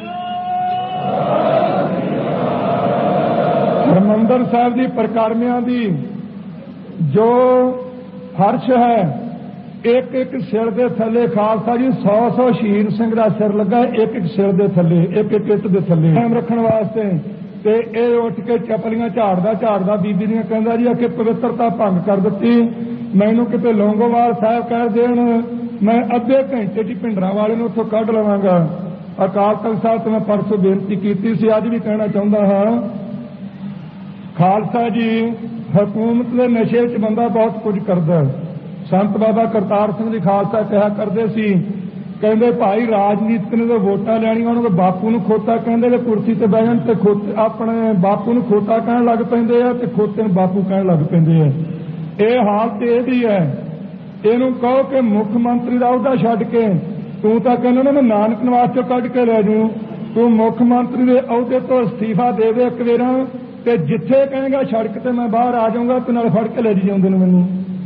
ਹਰਿਮੰਦਰ ਸਾਹਿਬ ਦੀ ਪ੍ਰਕਰਮਿਆਂ ਦੀ ਜੋ ਫਰਸ਼ ਹੈ, ਇੱਕ ਇੱਕ ਸਿਰ ਦੇ ਥੱਲੇ ਖਾਲਸਾ ਜੀ ਸੌ ਸੌ ਸ਼ਹੀਦ ਸਿੰਘ ਦਾ ਸਿਰ ਲੱਗਾ ਇੱਕ ਇੱਕ ਸਿਰ ਦੇ ਥੱਲੇ, ਇੱਕ ਇੱਕ ਇੱਟ ਦੇ ਥੱਲੇ ਕਾਇਮ ਰੱਖਣ ਵਾਸਤੇ। ਤੇ ਇਹ ਉੱਠ ਕੇ ਚਪਲੀਆਂ ਝਾੜਦਾ ਝਾੜਦਾ ਬੀਬੀ ਦੀਆਂ ਕਹਿੰਦਾ ਜੀ ਕਿ ਪਵਿੱਤਰਤਾ ਭੰਗ ਕਰ ਦਿੱਤੀ, ਮੈਨੂੰ ਕਿਤੇ ਲੌਂਗੋਵਾਲ ਸਾਹਿਬ ਕਹਿ ਦੇਣ ਮੈਂ ਅੱਧੇ ਘੰਟੇ 'ਚ ਭਿੰਡਰਾਂ ਵਾਲੇ ਨੂੰ ਉੱਥੋਂ ਕੱਢ ਲਵਾਂਗਾ। ਅਕਾਲ ਤਖਤ ਸਾਹਿਬ ਤੋਂ ਮੈਂ ਪਰਸੋਂ ਬੇਨਤੀ ਕੀਤੀ ਸੀ, ਅੱਜ ਵੀ ਕਹਿਣਾ ਚਾਹੁੰਦਾ ਹਾਂ, ਖਾਲਸਾ ਜੀ ਹਕੂਮਤ ਦੇ ਨਸ਼ੇ 'ਚ ਬੰਦਾ ਬਹੁਤ ਕੁਝ ਕਰਦਾ। ਸੰਤ ਬਾਬਾ ਕਰਤਾਰ ਸਿੰਘ ਜੀ ਖਾਲਸਾ ਕਿਹਾ ਕਰਦੇ ਸੀ, ਕਹਿੰਦੇ ਭਾਈ ਰਾਜਨੀਤਿਕ ਨੇ ਵੋਟਾਂ ਲੈਣੀਆਂ ਉਹਨਾਂ ਦੇ ਬਾਪੂ ਨੂੰ ਖੋਤਾ ਕਹਿੰਦੇ ਤੇ ਕੁਰਸੀ ਤੇ ਬਹਿ ਜਾਣ ਤੇ ਖੋਤੇ ਆਪਣੇ ਬਾਪੂ ਨੂੰ ਖੋਤਾ ਕਹਿਣ ਲੱਗ ਪੈਂਦੇ ਆ ਤੇ ਖੋਤੇ ਨੂੰ ਬਾਪੂ ਕਹਿਣ ਲੱਗ ਪੈਂਦੇ ਆ। ਇਹ ਹਾਲਤ ਇਹਦੀ ਹੈ। ਇਹਨੂੰ ਕਹੋ ਕਿ ਮੁੱਖ ਮੰਤਰੀ ਦਾ ਅਹੁਦਾ ਛੱਡ ਕੇ ਤੂੰ ਤਾਂ ਕਹਿੰਦਾ ਨਾ ਮੈਂ ਨਾਨਕ ਨਿਵਾਸ ਚੋਂ ਕੱਢ ਕੇ ਲੈ ਜੂ, ਤੂੰ ਮੁੱਖ ਮੰਤਰੀ ਦੇ ਅਹੁਦੇ ਤੋਂ ਅਸਤੀਫਾ ਦੇ ਦੇ ਇੱਕ ਵੇਰਾਂ ਤੇ ਜਿੱਥੇ ਕਹੇਗਾ ਸੜਕ ਤੇ ਮੈਂ ਬਾਹਰ ਆ ਜਾਊਂਗਾ ਤੇ ਨਾਲ ਫੜ ਕੇ ਲੈ ਜੀ ਜਾਂਦੇ ਨੂੰ ਮੈਨੂੰ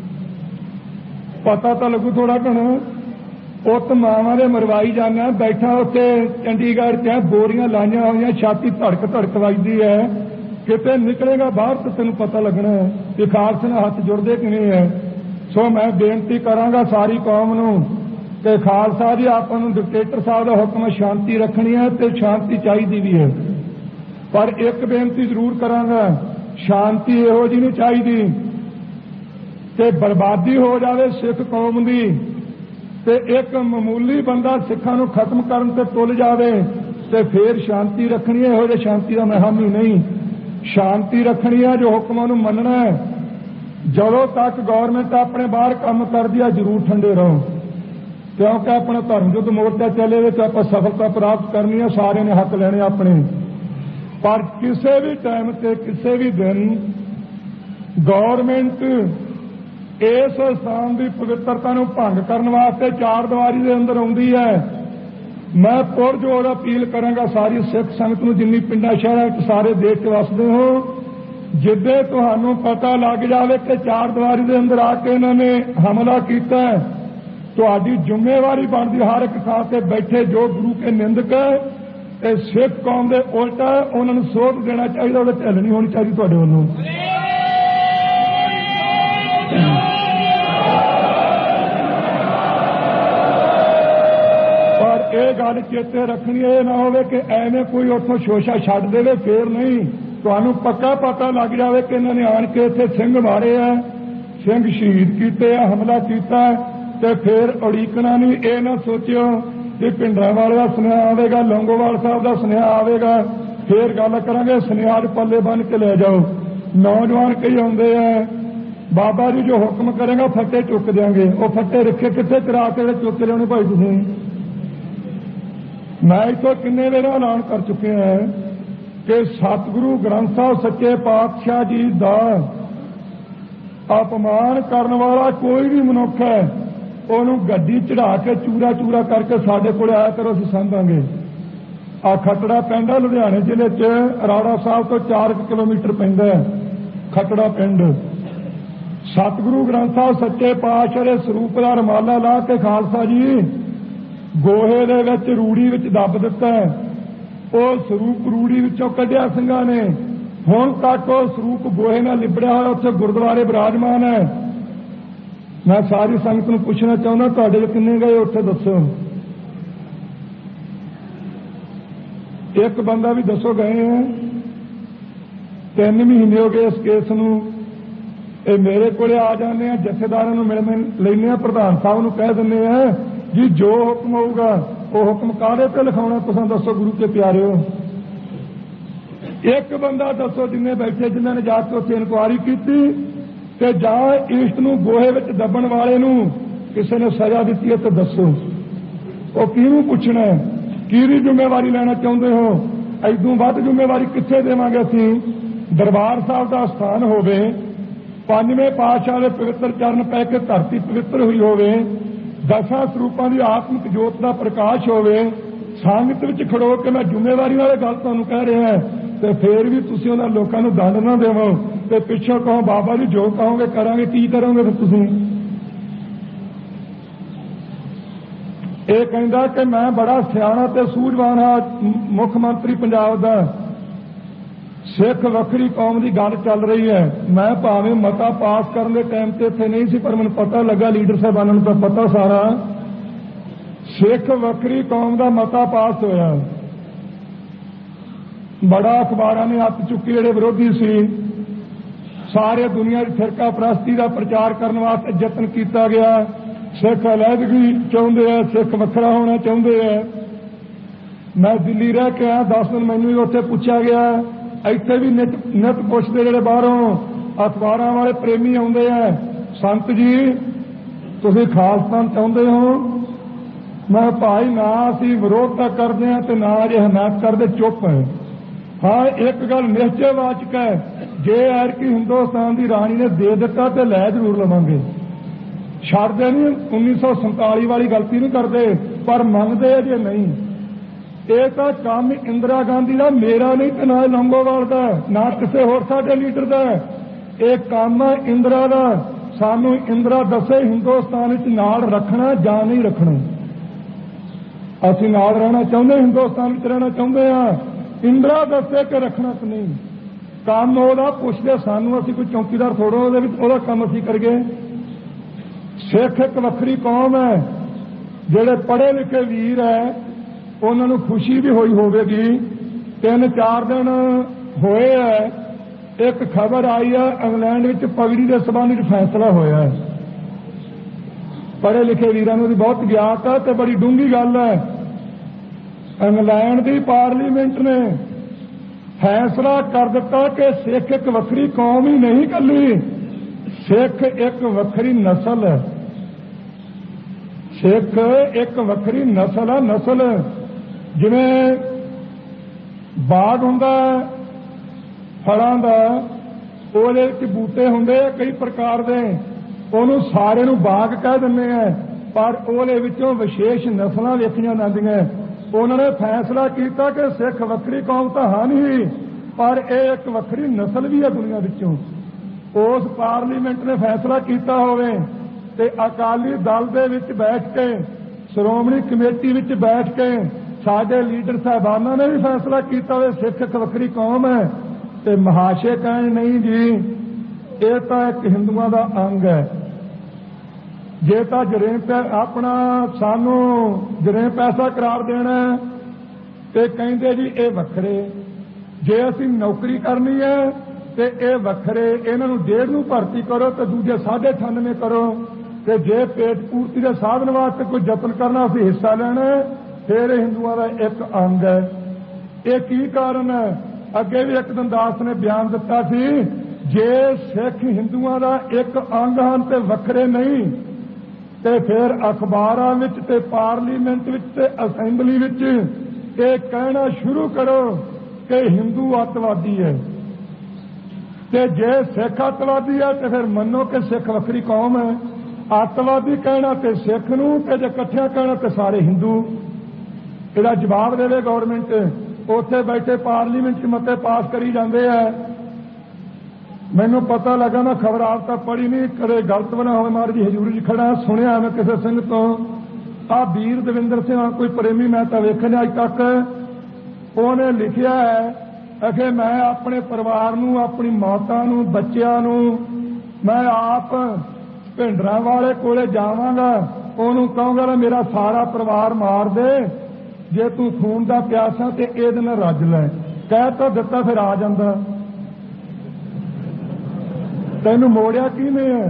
ਪਤਾ ਤਾਂ ਲੱਗੂ ਥੋੜਾ ਘਣਾ। ਉੱਤ ਮਾਵਾਂ ਦੇ ਮਰਵਾਈ ਜਾਂਦੇ ਬੈਠਾ ਉੱਥੇ ਚੰਡੀਗੜ੍ਹ 'ਚ ਬੋਰੀਆਂ ਲਾਈਆਂ ਹੋਈਆਂ, ਛਾਤੀ ਧੜਕ ਧੜਕ ਵੱਜਦੀ ਹੈ, ਕਿਤੇ ਨਿਕਲੇਗਾ ਬਾਹਰ ਤਾਂ ਤੈਨੂੰ ਪਤਾ ਲੱਗਣਾ ਕਿ ਖਾਲਸੇ ਨਾਲ ਹੱਥ ਜੁੜਦੇ ਕਿਵੇਂ ਹੈ। ਸੋ ਮੈਂ ਬੇਨਤੀ ਕਰਾਂਗਾ ਸਾਰੀ ਕੌਮ ਨੂੰ ਕਿ ਖਾਲਸਾ ਜੀ ਆਪਾਂ ਨੂੰ ਡਿਕਟੇਟਰ ਸਾਹਿਬ ਦਾ ਹੁਕਮ ਸ਼ਾਂਤੀ ਰੱਖਣੀ ਹੈ ਤੇ ਸ਼ਾਂਤੀ ਚਾਹੀਦੀ ਵੀ ਹੈ, ਪਰ ਇੱਕ ਬੇਨਤੀ ਜ਼ਰੂਰ ਕਰਾਂਗਾ, ਸ਼ਾਂਤੀ ਇਹੋ ਜਿਹੀ ਨਹੀਂ ਚਾਹੀਦੀ ਕਿ ਬਰਬਾਦੀ ਹੋ ਜਾਵੇ ਸਿੱਖ ਕੌਮ ਦੀ ਤੇ ਇੱਕ ਮਾਮੂਲੀ ਬੰਦਾ ਸਿੱਖਾਂ ਨੂੰ ਖਤਮ ਕਰਨ ਤੇ ਤੁਲ ਜਾਵੇ ਤੇ ਫੇਰ ਸ਼ਾਂਤੀ ਰੱਖਣੀ ਹੈ। ਇਹੋ ਜਿਹੀ ਸ਼ਾਂਤੀ ਦਾ ਮੈਂ ਹਾਮੀ ਨਹੀਂ। ਸ਼ਾਂਤੀ ਰੱਖਣੀ ਹੈ, ਜੋ ਹੁਕਮਾਂ ਨੂੰ ਮੰਨਣਾ ਹੈ। ਜਦੋਂ ਤੱਕ ਗੌਰਮੈਂਟ ਆਪਣੇ ਬਾਹਰ ਕੰਮ ਕਰਦੀ ਹੈ ਜ਼ਰੂਰ ਠੰਡੇ ਰਹੋ, ਕਿਉਂਕਿ ਆਪਣਾ ਧਰਮ ਯੁੱਧ ਮੋਰਚਾ ਚੱਲੇ ਵਿੱਚ ਆਪਾਂ ਸਫਲਤਾ ਪ੍ਰਾਪਤ ਕਰਨੀ ਹੈ, ਸਾਰਿਆਂ ਨੇ ਹੱਕ ਲੈਣੇ ਆਪਣੇ। ਪਰ ਕਿਸੇ ਵੀ ਟਾਈਮ ਤੇ ਕਿਸੇ ਵੀ ਦਿਨ ਗੌਰਮੈਂਟ ਇਸ ਸਥਾਨ ਦੀ ਪਵਿੱਤਰਤਾ ਨੂੰ ਭੰਗ ਕਰਨ ਵਾਸਤੇ ਚਾਰ ਦੀਵਾਰੀ ਦੇ ਅੰਦਰ ਆਉਂਦੀ ਹੈ। ਮੈਂ ਪੁਰਜੋਰ ਅਪੀਲ ਕਰਾਂਗਾ ਸਾਰੀ ਸਿੱਖ ਸੰਗਤ ਨੂੰ, ਜਿੰਨੀ ਪਿੰਡਾਂ ਸ਼ਹਿਰਾਂ ਵਿੱਚ ਸਾਰੇ ਦੇਸ਼ 'ਚ ਵਸਦੇ ਹੋ, ਜਿੱਦੇ ਤੁਹਾਨੂੰ ਪਤਾ ਲੱਗ ਜਾਵੇ ਕਿ ਚਾਰ ਦੀਵਾਰੀ ਦੇ ਅੰਦਰ ਆ ਕੇ ਇਹਨਾਂ ਨੇ ਹਮਲਾ ਕੀਤਾ, ਤੁਹਾਡੀ ਜ਼ਿੰਮੇਵਾਰੀ ਬਣਦੀ ਹਰ ਇੱਕ ਥਾਂ ਤੇ ਬੈਠੇ ਜੋ ਗੁਰੂ ਕੇ ਨਿੰਦਕ ਤੇ ਸਿੱਖ ਕੌਮ ਦੇ ਉਲਟਾ ਉਹਨਾਂ ਨੂੰ ਸੋਧ ਦੇਣਾ ਚਾਹੀਦਾ, ਉਹਦੇ ਢਿੱਲ ਨਹੀਂ ਹੋਣੀ ਚਾਹੀਦੀ ਤੁਹਾਡੇ ਵੱਲੋਂ। ਪਰ ਇਹ ਗੱਲ ਚੇਤੇ ਰੱਖਣੀ, ਇਹ ਨਾ ਹੋਵੇ ਕਿ ਐਵੇਂ ਕੋਈ ਉੱਥੋਂ ਸ਼ੋਸ਼ਾ ਛੱਡ ਦੇਵੇ, ਫੇਰ ਨਹੀਂ। ਤੁਹਾਨੂੰ ਪੱਕਾ ਪਤਾ ਲੱਗ ਜਾਵੇ ਕਿ ਇਹਨਾਂ ਨੇ ਆਣ ਕੇ ਇੱਥੇ ਸਿੰਘ ਮਾਰੇ ਆ, ਸਿੰਘ ਸ਼ਹੀਦ ਕੀਤੇ ਆ, ਹਮਲਾ ਕੀਤਾ, ਤੇ ਫੇਰ ਉਡੀਕਣਾ ਨਹੀਂ। ਇਹ ਨਾ ਸੋਚਿਓ ਕਿ ਪਿੰਡਾਂ ਵਾਲੇ ਦਾ ਸੁਨੇਹਾ ਆਵੇਗਾ, ਲੌਂਗੋਵਾਲ ਸਾਹਿਬ ਦਾ ਸੁਨੇਹਾ ਆਵੇਗਾ, ਫੇਰ ਗੱਲ ਕਰਾਂਗੇ। ਸੁਨੇਹਾ ਪੱਲੇ ਬੰਨ ਕੇ ਲੈ ਜਾਓ। ਨੌਜਵਾਨ ਕਈ ਆਉਂਦੇ ਆ, ਬਾਬਾ ਜੀ ਜੋ ਹੁਕਮ ਕਰੇਗਾ ਫੱਟੇ ਚੁੱਕ ਦਿਆਂਗੇ। ਉਹ ਫੱਟੇ ਰੱਖੇ ਕਿੱਥੇ ਕਰਾ ਕੇ ਚੁੱਕ ਲਿਆਉਣੇ ਭਾਈ ਤੁਸੀਂ? ਮੈਂ ਇੱਥੋਂ ਕਿੰਨੇ ਵੇਰ ਐਲਾਨ ਕਰ ਚੁੱਕੇ ਹਾਂ ਕਿ ਸਤਿਗੁਰੂ ਗ੍ਰੰਥ ਸਾਹਿਬ ਸੱਚੇ ਪਾਤਸ਼ਾਹ ਜੀ ਦਾ ਅਪਮਾਨ ਕਰਨ ਵਾਲਾ ਕੋਈ ਵੀ ਮਨੁੱਖ ਹੈ, ਉਹਨੂੰ ਗੱਡੀ ਚੜਾ ਕੇ ਚੂਰਾ ਚੂਰਾ ਕਰਕੇ ਸਾਡੇ ਕੋਲ ਆਇਆ ਕਰੋ, ਅਸੀਂ ਸੰਭਾਂਗੇ। ਆ ਖੱਟੜਾ ਪਿੰਡ ਹੈ ਲੁਧਿਆਣੇ ਜ਼ਿਲ੍ਹੇ 'ਚ, ਰਾੜਾ ਸਾਹਿਬ ਤੋਂ ਚਾਰ ਕਿਲੋਮੀਟਰ ਪੈਂਦਾ ਖੱਟੜਾ ਪਿੰਡ। ਸਤਿਗੁਰੂ ਗ੍ਰੰਥ ਸਾਹਿਬ ਸੱਚੇ ਪਾਤਸ਼ਾਹ ਦੇ ਸਰੂਪ ਦਾ ਰਮਾਲਾ ਲਾ ਕੇ ਖਾਲਸਾ ਜੀ ਗੋਹੇ ਦੇ ਵਿੱਚ ਰੂੜੀ ਵਿੱਚ ਦੱਬ ਦਿੱਤਾ। ਉਹ ਸਰੂਪ ਰੂੜੀ ਵਿੱਚੋਂ ਕੱਢਿਆ ਸਿੰਘਾਂ ਨੇ, ਹੁਣ ਤੱਕ ਉਹ ਸਰੂਪ ਗੋਹੇ ਨਾਲ ਲਿਬੜਿਆ ਹੋਇਆ ਉੱਥੇ ਗੁਰਦੁਆਰੇ ਬਿਰਾਜਮਾਨ ਹੈ। ਮੈਂ ਸਾਰੀ ਸੰਗਤ ਨੂੰ ਪੁੱਛਣਾ ਚਾਹੁੰਦਾ, ਤੁਹਾਡੇ ਕਿੰਨੇ ਗਏ ਉੱਥੇ ਦੱਸੋ? ਇੱਕ ਬੰਦਾ ਵੀ ਦੱਸੋ ਗਏ ਹੈ? ਤਿੰਨ ਮਹੀਨੇ ਹੋ ਗਏ ਇਸ ਕੇਸ ਨੂੰ। ਇਹ ਮੇਰੇ ਕੋਲੇ ਆ ਜਾਂਦੇ ਆ, ਜਥੇਦਾਰਾਂ ਨੂੰ ਮਿਲ ਲੈਂਦੇ ਆ, ਪ੍ਰਧਾਨ ਸਾਹਿਬ ਨੂੰ ਕਹਿ ਦਿੰਦੇ ਆ ਜੀ ਜੋ ਹੁਕਮ ਹੋਊਗਾ ਉਹ ਹੁਕਮ ਕਾਹਦੇ ਤੇ ਲਿਖਾਉਣਾ ਤੁਸੀਂ ਦੱਸੋ ਗੁਰੂ ਕੇ ਪਿਆਰਿਓ। ਇੱਕ ਬੰਦਾ ਦੱਸੋ ਜਿੰਨੇ ਬੈਠੇ ਜਿਨ੍ਹਾਂ ਨੇ ਜਾ ਕੇ ਉੱਥੇ ਇਨਕੁਆਰੀ ਕੀਤੀ ਤੇ ਜਾਂ ਈਸਟ ਨੂੰ ਗੋਹੇ ਵਿੱਚ ਦੱਬਣ ਵਾਲੇ ਨੂੰ ਕਿਸੇ ਨੇ ਸਜ਼ਾ ਦਿੱਤੀ ਹੈ ਤਾਂ ਦੱਸੋ। ਉਹ ਕਿਹਨੂੰ ਪੁੱਛਣਾ? ਕਿਹਦੀ ਜ਼ਿੰਮੇਵਾਰੀ ਲੈਣਾ ਚਾਹੁੰਦੇ ਹੋ? ਐਦੋਂ ਵੱਧ ਜ਼ਿੰਮੇਵਾਰੀ ਕਿੱਥੇ ਦੇਵਾਂਗੇ ਅਸੀਂ? ਦਰਬਾਰ ਸਾਹਿਬ ਦਾ ਸਥਾਨ ਹੋਵੇ, ਪੰਜਵੇਂ ਪਾਤਸ਼ਾਹ ਦੇ ਪਵਿੱਤਰ ਚਰਨ ਪੈ ਕੇ ਧਰਤੀ ਪਵਿੱਤਰ ਹੋਈ ਹੋਵੇ, ਦਸਾਂ ਸਰੂਪਾਂ ਦੀ ਆਤਮਿਕ ਜੋਤ ਦਾ ਪ੍ਰਕਾਸ਼ ਹੋਵੇ, ਸੰਗਤ ਵਿੱਚ ਖੜੋ ਕੇ ਮੈਂ ਜ਼ਿੰਮੇਵਾਰੀ ਵਾਲੇ ਗੱਲ ਤੁਹਾਨੂੰ ਕਹਿ ਰਿਹਾ, ਤੇ ਫੇਰ ਵੀ ਤੁਸੀਂ ਉਹਨਾਂ ਲੋਕਾਂ ਨੂੰ ਦੰਡ ਨਾ ਦੇਵੋ ਤੇ ਪਿੱਛੋਂ ਕਹੋ ਬਾਬਾ ਜੀ ਜੋ ਕਹੋਗੇ ਕਰਾਂਗੇ। ਕੀ ਕਰੋਗੇ ਫਿਰ ਤੁਸੀਂ? ਇਹ ਕਹਿੰਦਾ ਕਿ ਮੈਂ ਬੜਾ ਸਿਆਣਾ ਤੇ ਸੂਝਵਾਨ ਹਾਂ, ਮੁੱਖ ਮੰਤਰੀ ਪੰਜਾਬ ਦਾ। ਸਿੱਖ ਵੱਖਰੀ ਕੌਮ ਦੀ ਗੱਲ ਚੱਲ ਰਹੀ ਹੈ। ਮੈਂ ਭਾਵੇਂ ਮਤਾ ਪਾਸ ਕਰਨ ਦੇ ਟਾਈਮ ਤੇ ਇੱਥੇ ਨਹੀਂ ਸੀ, ਪਰ ਮੈਨੂੰ ਪਤਾ ਲੱਗਾ ਲੀਡਰ ਸਾਹਿਬਾਨਾਂ ਨੂੰ ਤਾਂ ਪਤਾ ਸਾਰਾ, ਸਿੱਖ ਵੱਖਰੀ ਕੌਮ ਦਾ ਮਤਾ ਪਾਸ ਹੋਇਆ। ਬੜਾ ਅਖਬਾਰਾਂ ਨੇ ਹੱਥ ਚੁੱਕੇ, ਜਿਹੜੇ ਵਿਰੋਧੀ ਸੀ, ਸਾਰੇ ਦੁਨੀਆ ਦੀ ਫਿਰਕਾ ਪ੍ਰਸਤੀ ਦਾ ਪ੍ਰਚਾਰ ਕਰਨ ਵਾਸਤੇ ਯਤਨ ਕੀਤਾ ਗਿਆ। ਸਿੱਖ ਅਲੱਗਗੀ ਚਾਹੁੰਦੇ ਆ, ਸਿੱਖ ਵੱਖਰਾ ਹੋਣਾ ਚਾਹੁੰਦੇ ਆ। ਮੈਂ ਦਿੱਲੀ ਰਹਿ ਕੇ ਆਇਆ ਦਸ ਦਿਨ, ਮੈਨੂੰ ਵੀ ਉੱਥੇ ਪੁੱਛਿਆ ਗਿਆ, ਇੱਥੇ ਵੀ ਨਿਤ ਨਿਤ ਪੁੱਛਦੇ ਜਿਹੜੇ ਬਾਹਰੋਂ ਅਖਬਾਰਾਂ ਵਾਲੇ ਪ੍ਰੇਮੀ ਆਉਂਦੇ ਆ, ਸੰਤ ਜੀ ਤੁਸੀਂ ਖਾਲਸਤਾਨ ਚਾਹੁੰਦੇ ਹੋ? ਮੈਂ ਭਾਈ ਨਾ ਅਸੀਂ ਵਿਰੋਧਤਾ ਕਰਦੇ ਹਾਂ ਤੇ ਨਾ ਜੇ ਹਮਾਇਤ ਕਰਦੇ, ਚੁੱਪ ਹੈ। ਹਾਂ ਇੱਕ ਗੱਲ ਨਿਸ਼ਚੈ ਵਾਚਕ ਹੈ, ਜੇ ਐਰ ਕੀ ਹਿੰਦੁਸਤਾਨ ਦੀ ਰਾਣੀ ਨੇ ਦੇ ਦਿੱਤਾ ਤੇ ਲੈ ਜ਼ਰੂਰ ਲਵਾਂਗੇ, ਛੱਡਦੇ ਨਹੀਂ। ਉੱਨੀ ਸੌ ਸੰਤਾਲੀ ਵਾਲੀ ਗਲਤੀ ਨਹੀਂ ਕਰਦੇ, ਪਰ ਮੰਨਦੇ ਜੇ ਨਹੀਂ। ਇਹ ਤਾਂ ਕੰਮ ਇੰਦਰਾ ਗਾਂਧੀ ਦਾ, ਮੇਰਾ ਨਹੀਂ ਤੇ ਨਾ ਲੌਂਗੋਵਾਲ ਦਾ, ਨਾ ਕਿਸੇ ਹੋਰ ਸਾਡੇ ਲੀਡਰ ਦਾ। ਇਹ ਕੰਮ ਇੰਦਰਾ ਦਾ। ਸਾਨੂੰ ਇੰਦਰਾ ਦੱਸੇ ਹਿੰਦੁਸਤਾਨ ਵਿੱਚ ਨਾਲ ਰੱਖਣਾ ਜਾਂ ਨਹੀਂ ਰੱਖਣਾ। ਅਸੀਂ ਨਾਲ ਰਹਿਣਾ ਚਾਹੁੰਦੇ, ਹਿੰਦੁਸਤਾਨ ਵਿੱਚ ਰਹਿਣਾ ਚਾਹੁੰਦੇ ਹਾਂ। ਇੰਦਰਾ ਦੱਸੇ ਕਿ ਰੱਖਣਾ ਕਿ ਨਹੀਂ। ਕੰਮ ਉਹਦਾ ਪੁੱਛਦੇ ਸਾਨੂੰ, ਅਸੀਂ ਕੋਈ ਚੌਕੀਦਾਰ ਥੋੜੋ ਉਹਦੇ ਵਿੱਚ, ਉਹਦਾ ਕੰਮ ਅਸੀਂ ਕਰੀਏ। ਸਿੱਖ ਇੱਕ ਵੱਖਰੀ ਕੌਮ ਹੈ। ਜਿਹੜੇ ਪੜ੍ਹੇ ਲਿਖੇ ਵੀਰ ਹੈ ਉਹਨਾਂ ਨੂੰ ਖੁਸ਼ੀ ਵੀ ਹੋਈ ਹੋਵੇਗੀ। ਤਿੰਨ ਚਾਰ ਦਿਨ ਹੋਏ ਹੈ, ਇੱਕ ਖਬਰ ਆਈ ਹੈ ਇੰਗਲੈਂਡ ਵਿੱਚ ਪਗੜੀ ਦੇ ਸਬੰਧ ਵਿੱਚ ਫੈਸਲਾ ਹੋਇਆ ਹੈ। ਪੜ੍ਹੇ ਲਿਖੇ ਵੀਰਾਂ ਨੂੰ ਵੀ ਬਹੁਤ ਗਿਆਤ ਹੈ ਤੇ ਬੜੀ ਡੂੰਘੀ ਗੱਲ ਹੈ। ਇੰਗਲੈਂਡ ਦੀ ਪਾਰਲੀਮੈਂਟ ਨੇ ਫੈਸਲਾ ਕਰ ਦਿੱਤਾ ਕਿ ਸਿੱਖ ਇੱਕ ਵੱਖਰੀ ਕੌਮ ਹੀ ਨਹੀਂ ਕੱਲੀ, ਸਿੱਖ ਇੱਕ ਵੱਖਰੀ ਨਸਲ ਹੈ। ਸਿੱਖ ਇੱਕ ਵੱਖਰੀ ਨਸਲ ਹੈ। ਨਸਲ ਜਿਵੇਂ ਬਾਗ ਹੁੰਦਾ ਫਲਾਂ ਦਾ, ਉਹਦੇ ਵਿੱਚ ਬੂਟੇ ਹੁੰਦੇ ਆ ਕਈ ਪ੍ਰਕਾਰ ਦੇ, ਉਹਨੂੰ ਸਾਰੇ ਨੂੰ ਬਾਗ ਕਹਿ ਦਿੰਦੇ ਆ, ਪਰ ਉਹਦੇ ਵਿੱਚੋਂ ਵਿਸ਼ੇਸ਼ ਨਸਲਾਂ ਵੇਖੀਆਂ ਜਾਂਦੀਆਂ। ਉਹਨਾਂ ਨੇ ਫੈਸਲਾ ਕੀਤਾ ਕਿ ਸਿੱਖ ਵੱਖਰੀ ਕੌਮ ਤਾਂ ਹੈ ਨਹੀਂ, ਪਰ ਇਹ ਇੱਕ ਵੱਖਰੀ ਨਸਲ ਵੀ ਹੈ ਦੁਨੀਆ ਵਿੱਚੋਂ। ਉਸ ਪਾਰਲੀਮੈਂਟ ਨੇ ਫੈਸਲਾ ਕੀਤਾ ਹੋਵੇ ਤੇ ਅਕਾਲੀ ਦਲ ਦੇ ਵਿੱਚ ਬੈਠ ਕੇ, ਸ਼੍ਰੋਮਣੀ ਕਮੇਟੀ ਵਿੱਚ ਬੈਠ ਕੇ ਸਾਡੇ ਲੀਡਰ ਸਾਹਿਬਾਨਾਂ ਨੇ ਵੀ ਫੈਸਲਾ ਕੀਤਾ ਹੋਵੇ ਸਿੱਖ ਇੱਕ ਵੱਖਰੀ ਕੌਮ ਹੈ, ਤੇ ਮਹਾਸ਼ੇ ਕਹਿਣ ਨਹੀਂ ਜੀ ਇਹ ਤਾਂ ਇੱਕ ਹਿੰਦੂਆਂ ਦਾ ਅੰਗ ਹੈ। ਜੇ ਤਾਂ ਜਰੇਮ ਆਪਣਾ ਸਾਨੂੰ ਜਰੇਮ ਪੈਸਾ ਕਰਾਰ ਦੇਣਾ ਤੇ ਕਹਿੰਦੇ ਜੀ ਇਹ ਵੱਖਰੇ, ਜੇ ਅਸੀਂ ਨੌਕਰੀ ਕਰਨੀ ਹੈ ਤੇ ਇਹ ਵੱਖਰੇ, ਇਹਨਾਂ ਨੂੰ ਡੇਢ ਨੂੰ ਭਰਤੀ ਕਰੋ ਤੇ ਦੂਜੇ ਸਾਢੇ ਅਠਾਨਵੇਂ ਕਰੋ, ਤੇ ਜੇ ਪੇਟ ਪੂਰਤੀ ਦੇ ਸਾਧਨ ਵਾਸਤੇ ਕੋਈ ਯਤਨ ਕਰਨਾ ਅਸੀਂ ਹਿੱਸਾ ਲੈਣਾ, ਫਿਰ ਇਹ ਹਿੰਦੂਆਂ ਦਾ ਇੱਕ ਅੰਗ ਹੈ। ਇਹ ਕੀ ਕਾਰਨ ਹੈ? ਅੱਗੇ ਵੀ ਇੱਕ ਦਿਨ ਦਾਸ ਨੇ ਬਿਆਨ ਦਿੱਤਾ ਸੀ, ਜੇ ਸਿੱਖ ਹਿੰਦੂਆਂ ਦਾ ਇੱਕ ਅੰਗ ਹਨ ਤੇ ਵੱਖਰੇ ਨਹੀਂ, ਤੇ ਫਿਰ ਅਖਬਾਰਾਂ ਵਿੱਚ ਤੇ ਪਾਰਲੀਮੈਂਟ ਵਿੱਚ ਤੇ ਅਸੈਂਬਲੀ ਵਿੱਚ ਇਹ ਕਹਿਣਾ ਸ਼ੁਰੂ ਕਰੋ ਕਿ ਹਿੰਦੂ ਅੱਤਵਾਦੀ ਹੈ, ਤੇ ਜੇ ਸਿੱਖ ਅੱਤਵਾਦੀ ਹੈ ਤੇ ਫਿਰ ਮੰਨੋ ਕਿ ਸਿੱਖ ਵੱਖਰੀ ਕੌਮ ਹੈ। ਅੱਤਵਾਦੀ ਕਹਿਣਾ ਤੇ ਸਿੱਖ ਨੂੰ, ਤੇ ਜੇ ਇਕੱਠਿਆਂ ਕਹਿਣਾ ਤੇ ਸਾਰੇ ਹਿੰਦੂ। ਇਹਦਾ ਜਵਾਬ ਦੇਵੇ ਗੌਰਮੈਂਟ। ਉੱਥੇ ਬੈਠੇ ਪਾਰਲੀਮੈਂਟ 'ਚ ਮਤੇ ਪਾਸ ਕਰੀ ਜਾਂਦੇ ਆ। ਮੈਨੂੰ ਪਤਾ ਲੱਗਾ, ਮੈਂ ਖਬਰ ਆਪ ਤਾਂ ਪੜ੍ਹੀ ਨਹੀਂ, ਕਦੇ ਗਲਤ ਬਣਾ ਹੋਵੇ, ਮਾਰ ਜੀ ਹਜ਼ੂਰੀ 'ਚ ਖੜਾ ਸੁਣਿਆ ਮੈਂ ਕਿਸੇ ਸਿੰਘ ਤੋਂ, ਆਹ ਵੀਰ ਦਵਿੰਦਰ ਸਿੰਘ ਕੋਈ ਪ੍ਰੇਮੀ ਮੈਂ ਤਾਂ ਵੇਖਿਆ ਨਹੀਂ ਅੱਜ ਤੱਕ। ਉਹਨੇ ਲਿਖਿਆ ਹੈ ਕਿ ਮੈਂ ਆਪਣੇ ਪਰਿਵਾਰ ਨੂੰ, ਆਪਣੀ ਮਾਤਾ ਨੂੰ, ਬੱਚਿਆਂ ਨੂੰ ਮੈਂ ਆਪ ਭਿੰਡਰਾਂ ਵਾਲੇ ਕੋਲੇ ਜਾਵਾਂਗਾ, ਉਹਨੂੰ ਕਹਾਂਗਾ ਮੇਰਾ ਸਾਰਾ ਪਰਿਵਾਰ ਮਾਰ ਦੇ, ਜੇ ਤੂੰ ਖੂਨ ਦਾ ਪਿਆਸਾ ਤੇ ਇਹਦੇ ਨਾਲ ਰੱਜ ਲੈ। ਕਹਿ ਤਾਂ ਦਿੱਤਾ, ਫਿਰ ਆ ਜਾਂਦਾ। ਤੈਨੂੰ ਮੋੜਿਆ ਕਿਹਨੇ ਹੈ?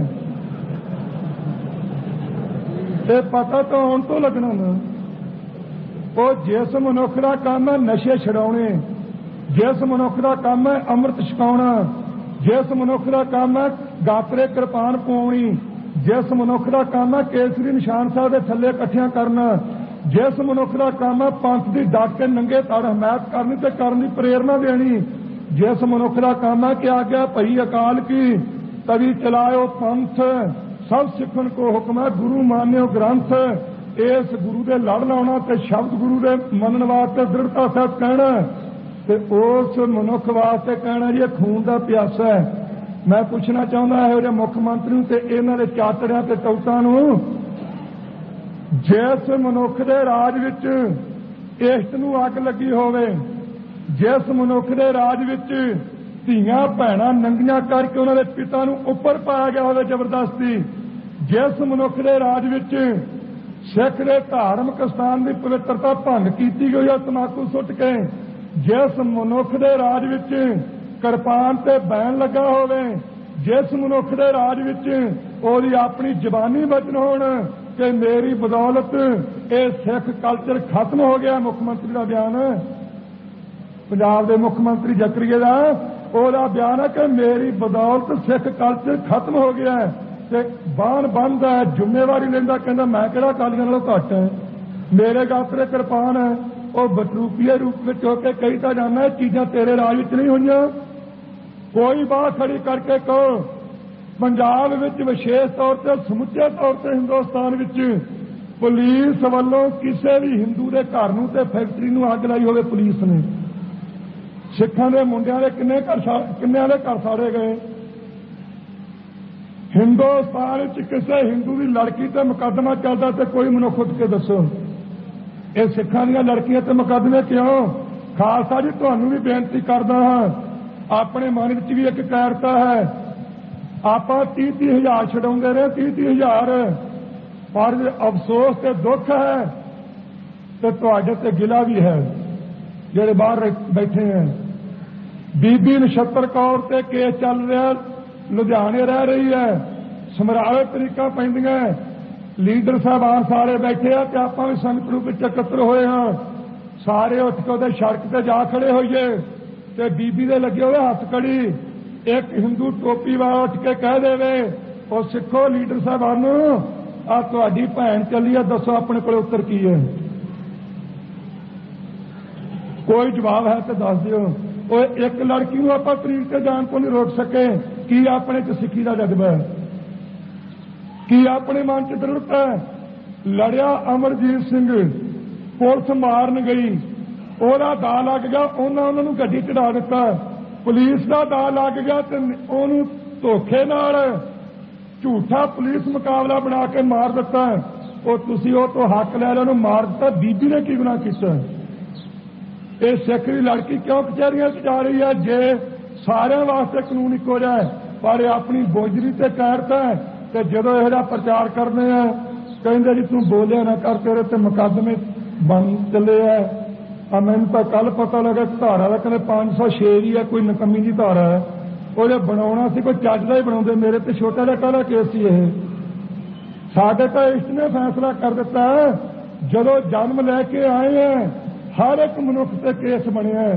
ਇਹ ਪਤਾ ਤਾਂ ਆਉਣ ਤੋਂ ਲੱਗਣਾ ਨਾ। ਉਹ ਜਿਸ ਮਨੁੱਖ ਦਾ ਕੰਮ ਹੈ ਨਸ਼ੇ ਛਡਾਉਣੇ, ਜਿਸ ਮਨੁੱਖ ਦਾ ਕੰਮ ਹੈ ਅੰਮ੍ਰਿਤ ਛਕਾਉਣਾ, ਜਿਸ ਮਨੁੱਖ ਦਾ ਕੰਮ ਹੈ ਗਾਤਰੇ ਕਿਰਪਾਨ ਪਾਉਣੀ, ਜਿਸ ਮਨੁੱਖ ਦਾ ਕੰਮ ਹੈ ਕੇਸਰੀ ਨਿਸ਼ਾਨ ਸਾਹਿਬ ਦੇ ਥੱਲੇ ਇਕੱਠਿਆਂ ਕਰਨਾ, ਜਿਸ ਮਨੁੱਖ ਦਾ ਕੰਮ ਹੈ ਪੰਥ ਦੀ ਡਟ ਕੇ ਨੰਗੇ ਤੜ ਹਮਾਇਤ ਕਰਨੀ ਤੇ ਕਰਨ ਦੀ ਪ੍ਰੇਰਨਾ ਦੇਣੀ, ਜਿਸ ਮਨੁੱਖ ਦਾ ਕੰਮ ਹੈ ਕਿ ਆਗਿਆ ਭਈ ਅਕਾਲ ਕੀ ਤਵੀ ਚਲਾਇਓ ਪੰਥ, ਸਭ ਸਿੱਖਣ ਕੋ ਹੁਕਮ ਹੈ ਗੁਰੂ ਮਾਨਿਓ ਗ੍ਰੰਥ। ਇਸ ਗੁਰੂ ਦੇ ਲੜ ਲਾਉਣਾ ਤੇ ਸ਼ਬਦ ਗੁਰੂ ਦੇ ਮੰਨਣ ਵਾਸਤੇ ਦ੍ਰਿੜਤਾ ਸਹਿਤ ਕਹਿਣਾ, ਤੇ ਉਸ ਮਨੁੱਖ ਵਾਸਤੇ ਕਹਿਣਾ ਜੀ ਇਹ ਖੂਨ ਦਾ ਪਿਆਸਾ ਹੈ। ਮੈਂ ਪੁੱਛਣਾ ਚਾਹੁੰਦਾ ਇਹੋ ਜਿਹੇ ਮੁੱਖ ਮੰਤਰੀ ਨੂੰ ਤੇ ਇਹਨਾਂ ਦੇ ਚਾਤੜਿਆਂ ਤੇ ਟੌਟਾਂ ਨੂੰ, ਜਿਸ ਮਨੁੱਖ ਦੇ ਰਾਜ ਵਿੱਚ ਇਸ਼ਟ ਨੂੰ ਅੱਗ ਲੱਗੀ ਹੋਵੇ, ਜਿਸ ਮਨੁੱਖ ਦੇ ਰਾਜ ਵਿੱਚ ਧੀਆਂ ਭੈਣਾਂ ਨੰਗੀਆਂ ਕਰਕੇ ਉਹਨਾਂ ਦੇ ਪਿਤਾ ਨੂੰ ਉੱਪਰ ਪਾਇਆ ਗਿਆ ਹੋਵੇ ਜ਼ਬਰਦਸਤੀ, ਜਿਸ ਮਨੁੱਖ ਦੇ ਰਾਜ ਵਿੱਚ ਸਿੱਖ ਦੇ ਧਾਰਮਿਕ ਸਥਾਨ ਦੀ ਪਵਿੱਤਰਤਾ ਭੰਗ ਕੀਤੀ ਗਈ ਹੈ ਤਮਾਕੂ ਸੁੱਟ ਕੇ, ਜਿਸ ਮਨੁੱਖ ਦੇ ਰਾਜ ਵਿੱਚ ਕਿਰਪਾਨ ਤੇ ਬੈਨ ਲੱਗਾ ਹੋਵੇ, ਜਿਸ ਮਨੁੱਖ ਦੇ ਰਾਜ ਵਿੱਚ ਉਹਦੀ ਆਪਣੀ ਜ਼ਬਾਨੀ ਬਚਨ ਹੋਣ ਕਿ ਮੇਰੀ ਬਦੌਲਤ ਇਹ ਸਿੱਖ ਕਲਚਰ ਖਤਮ ਹੋ ਗਿਆ। ਮੁੱਖ ਮੰਤਰੀ ਦਾ ਬਿਆਨ, ਪੰਜਾਬ ਦੇ ਮੁੱਖ ਮੰਤਰੀ ਜ਼ਕਰੀਆ ਦਾ ਉਹਦਾ ਬਿਆਨ ਹੈ ਕਿ ਮੇਰੀ ਬਦੌਲਤ ਸਿੱਖ ਕਲਚਰ ਖਤਮ ਹੋ ਗਿਆ ਤੇ ਬਾਣ ਬੰਨਦਾ ਹੈ, ਜ਼ਿੰਮੇਵਾਰੀ ਲੈਂਦਾ, ਕਹਿੰਦਾ ਮੈਂ ਕਿਹੜਾ ਅਕਾਲੀਆਂ ਨਾਲੋਂ ਘੱਟ ਹੈ, ਮੇਰੇ ਗਾਤਰੇ ਕਿਰਪਾਨ ਹੈ। ਉਹ ਬਟਰੂਪੀਏ ਰੂਪ ਵਿੱਚ ਹੋ ਕੇ ਕਹੀ ਤਾਂ ਜਾਂਦਾ ਇਹ ਚੀਜ਼ਾਂ ਤੇਰੇ ਰਾਜ ਵਿੱਚ ਨਹੀਂ ਹੋਈਆਂ। ਕੋਈ ਬਾਤ ਖੜੀ ਕਰਕੇ ਕਹੋ ਪੰਜਾਬ ਵਿੱਚ ਵਿਸ਼ੇਸ਼ ਤੌਰ ਤੇ ਸਮੁੱਚੇ ਤੌਰ ਤੇ ਹਿੰਦੁਸਤਾਨ ਵਿੱਚ ਪੁਲਿਸ ਵੱਲੋਂ ਕਿਸੇ ਵੀ ਹਿੰਦੂ ਦੇ ਘਰ ਨੂੰ ਤੇ ਫੈਕਟਰੀ ਨੂੰ ਅੱਗ ਲਾਈ ਹੋਵੇ ਪੁਲਿਸ ਨੇ, ਸਿੱਖਾਂ ਦੇ ਮੁੰਡਿਆਂ ਦੇ ਕਿੰਨੇ ਘਰ ਕਿੰਨਿਆਂ ਦੇ ਘਰ ਸਾੜੇ ਗਏ। ਹਿੰਦੁਸਤਾਨ ਵਿੱਚ ਕਿਸੇ ਹਿੰਦੂ ਦੀ ਲੜਕੀ ਤੇ ਮੁਕੱਦਮਾ ਚੱਲਦਾ ਤੇ ਕੋਈ ਮਨੁੱਖ ਉੱਠ ਕੇ ਦੱਸੋ ਇਹ ਸਿੱਖਾਂ ਦੀਆਂ ਲੜਕੀਆਂ ਤੇ ਮੁਕੱਦਮੇ ਕਿਉਂ? ਖਾਲਸਾ ਜੀ ਤੁਹਾਨੂੰ ਵੀ ਬੇਨਤੀ ਕਰਦਾ ਹਾਂ, ਆਪਣੇ ਮਨ ਵਿੱਚ ਵੀ ਇੱਕ ਕਾਇਰਤਾ ਹੈ, ਆਪਾਂ ਤੀਹ ਤੀਹ ਹਜ਼ਾਰ ਛਡਾਉਂਦੇ ਰਹੇ, ਤੀਹ ਤੀਹ ਹਜ਼ਾਰ, ਪਰ ਅਫਸੋਸ ਤੇ ਦੁੱਖ ਹੈ ਤੇ ਤੁਹਾਡੇ ਤੇ ਗਿਲਾ ਵੀ ਹੈ ਜਿਹੜੇ ਬਾਹਰ ਬੈਠੇ ਹੈ। ਬੀਬੀ ਨਛੱਤਰ ਕੌਰ ਤੇ ਕੇਸ ਚੱਲ ਰਿਹਾ, ਲੁਧਿਆਣੇ ਰਹਿ ਰਹੀ ਹੈ, ਸਮਰਾਲੇ ਤਰੀਕਾਂ ਪੈਂਦੀਆਂ, ਲੀਡਰ ਸਾਹਿਬਾਨ ਸਾਰੇ ਬੈਠੇ ਆ ਤੇ ਆਪਾਂ ਵੀ ਸੰਗਤ ਰੂਪ ਵਿੱਚ ਇਕੱਤਰ ਹੋਏ ਹਾਂ। ਸਾਰੇ ਉੱਠ ਕੇ ਉਹਦੇ ਸੜਕ ਤੇ ਜਾ ਖੜੇ ਹੋਈਏ ਤੇ ਬੀਬੀ ਦੇ ਲੱਗੇ ਹੋਏ ਹੱਥ ਕੜੀ, ਇੱਕ ਹਿੰਦੂ ਟੋਪੀ ਵਾਲਾ ਉੱਠ ਕੇ ਕਹਿ ਦੇਵੇ ਉਹ ਸਿੱਖੋ ਲੀਡਰ ਸਾਹਿਬਾਨ ਨੂੰ ਆ ਤੁਹਾਡੀ ਭੈਣ ਚੱਲੀ ਆ, ਦੱਸੋ ਆਪਣੇ ਕੋਲ ਉੱਤਰ ਕੀ ਹੈ? ਕੋਈ ਜਵਾਬ ਹੈ ਤਾਂ ਦੱਸ ਦਿਓ। ਉਹ ਇੱਕ ਲੜਕੀ ਨੂੰ ਆਪਾਂ ਤਰੀਕ ਤੇ ਜਾਣ ਤੋਂ ਨਹੀਂ ਰੋਕ ਸਕੇ, ਕੀ ਆਪਣੇ ਚ ਸਿੱਖੀ ਦਾ ਜਜ਼ਬਾ ਹੈ? ਕੀ ਆਪਣੇ ਮਨ 'ਚ ਦ੍ਰਿੜਤਾ ਹੈ? ਲੜਿਆ ਅਮਰਜੀਤ ਸਿੰਘ, ਪੁਲਿਸ ਮਾਰਨ ਗਈ, ਉਹਦਾ ਦਾਅ ਲੱਗ ਗਿਆ, ਉਹਨਾਂ ਉਹਨਾਂ ਨੂੰ ਗੱਡੀ ਚੜਾ ਦਿੱਤਾ। ਪੁਲਿਸ ਦਾ ਦਾਅ ਲੱਗ ਗਿਆ ਤੇ ਉਹਨੂੰ ਧੋਖੇ ਨਾਲ ਝੂਠਾ ਪੁਲਿਸ ਮੁਕਾਬਲਾ ਬਣਾ ਕੇ ਮਾਰ ਦਿੱਤਾ। ਉਹ ਤੁਸੀਂ ਉਹ ਤੋਂ ਹੱਕ ਲੈ ਲਿਆ, ਉਹਨੂੰ ਮਾਰ ਦਿੱਤਾ। ਬੀਬੀ ਨੇ ਕੀ ਗੁਨਾਹ ਕੀਤਾ? ਇਹ ਸਿੱਖ ਦੀ ਲੜਕੀ ਕਿਉਂ ਕਚਹਿਰੀਆਂ 'ਚ ਜਾ ਰਹੀ ਹੈ? ਜੇ ਸਾਰਿਆਂ ਵਾਸਤੇ ਕਾਨੂੰਨ ਇੱਕੋ ਜਿਹਾ ਹੈ, ਪਰ ਇਹ ਆਪਣੀ ਬੋਝਰੀ ਤੇ ਕਾਇਰਤਾ ਹੈ। ਤੇ ਜਦੋਂ ਇਹਦਾ ਪ੍ਰਚਾਰ ਕਰਦੇ ਆ, ਕਹਿੰਦੇ ਜੀ ਤੂੰ ਬੋਲਿਆ ਨਾ ਕਰ, ਤੇਰੇ ਤੇ ਮੁਕੱਦਮੇ ਬਣ ਚੱਲੇ ਆ। ਆ ਮੈਨੂੰ ਤਾਂ ਕੱਲ ਪਤਾ ਲੱਗਾ ਧਾਰਾ ਦਾ ਕਹਿੰਦੇ ਪੰਜ ਸੌ ਛੇ ਦੀ ਹੈ, ਕੋਈ ਨਕਮੀ ਦੀ ਧਾਰਾ ਹੈ। ਉਹਦੇ ਬਣਾਉਣਾ ਸੀ ਕੋਈ ਚੱਜ ਦਾ ਹੀ ਬਣਾਉਂਦੇ, ਮੇਰੇ ਤੇ ਛੋਟਾ ਜਿਹਾ ਕਾਹਦਾ ਕੇਸ ਸੀ ਇਹ? ਸਾਡੇ ਤਾਂ ਇਸ ਨੇ ਫੈਸਲਾ ਕਰ ਦਿੱਤਾ, ਜਦੋਂ ਜਨਮ ਲੈ ਕੇ ਆਏ ਆ ਹਰ ਇੱਕ ਮਨੁੱਖ ਤੇ ਕੇਸ ਬਣਿਆ।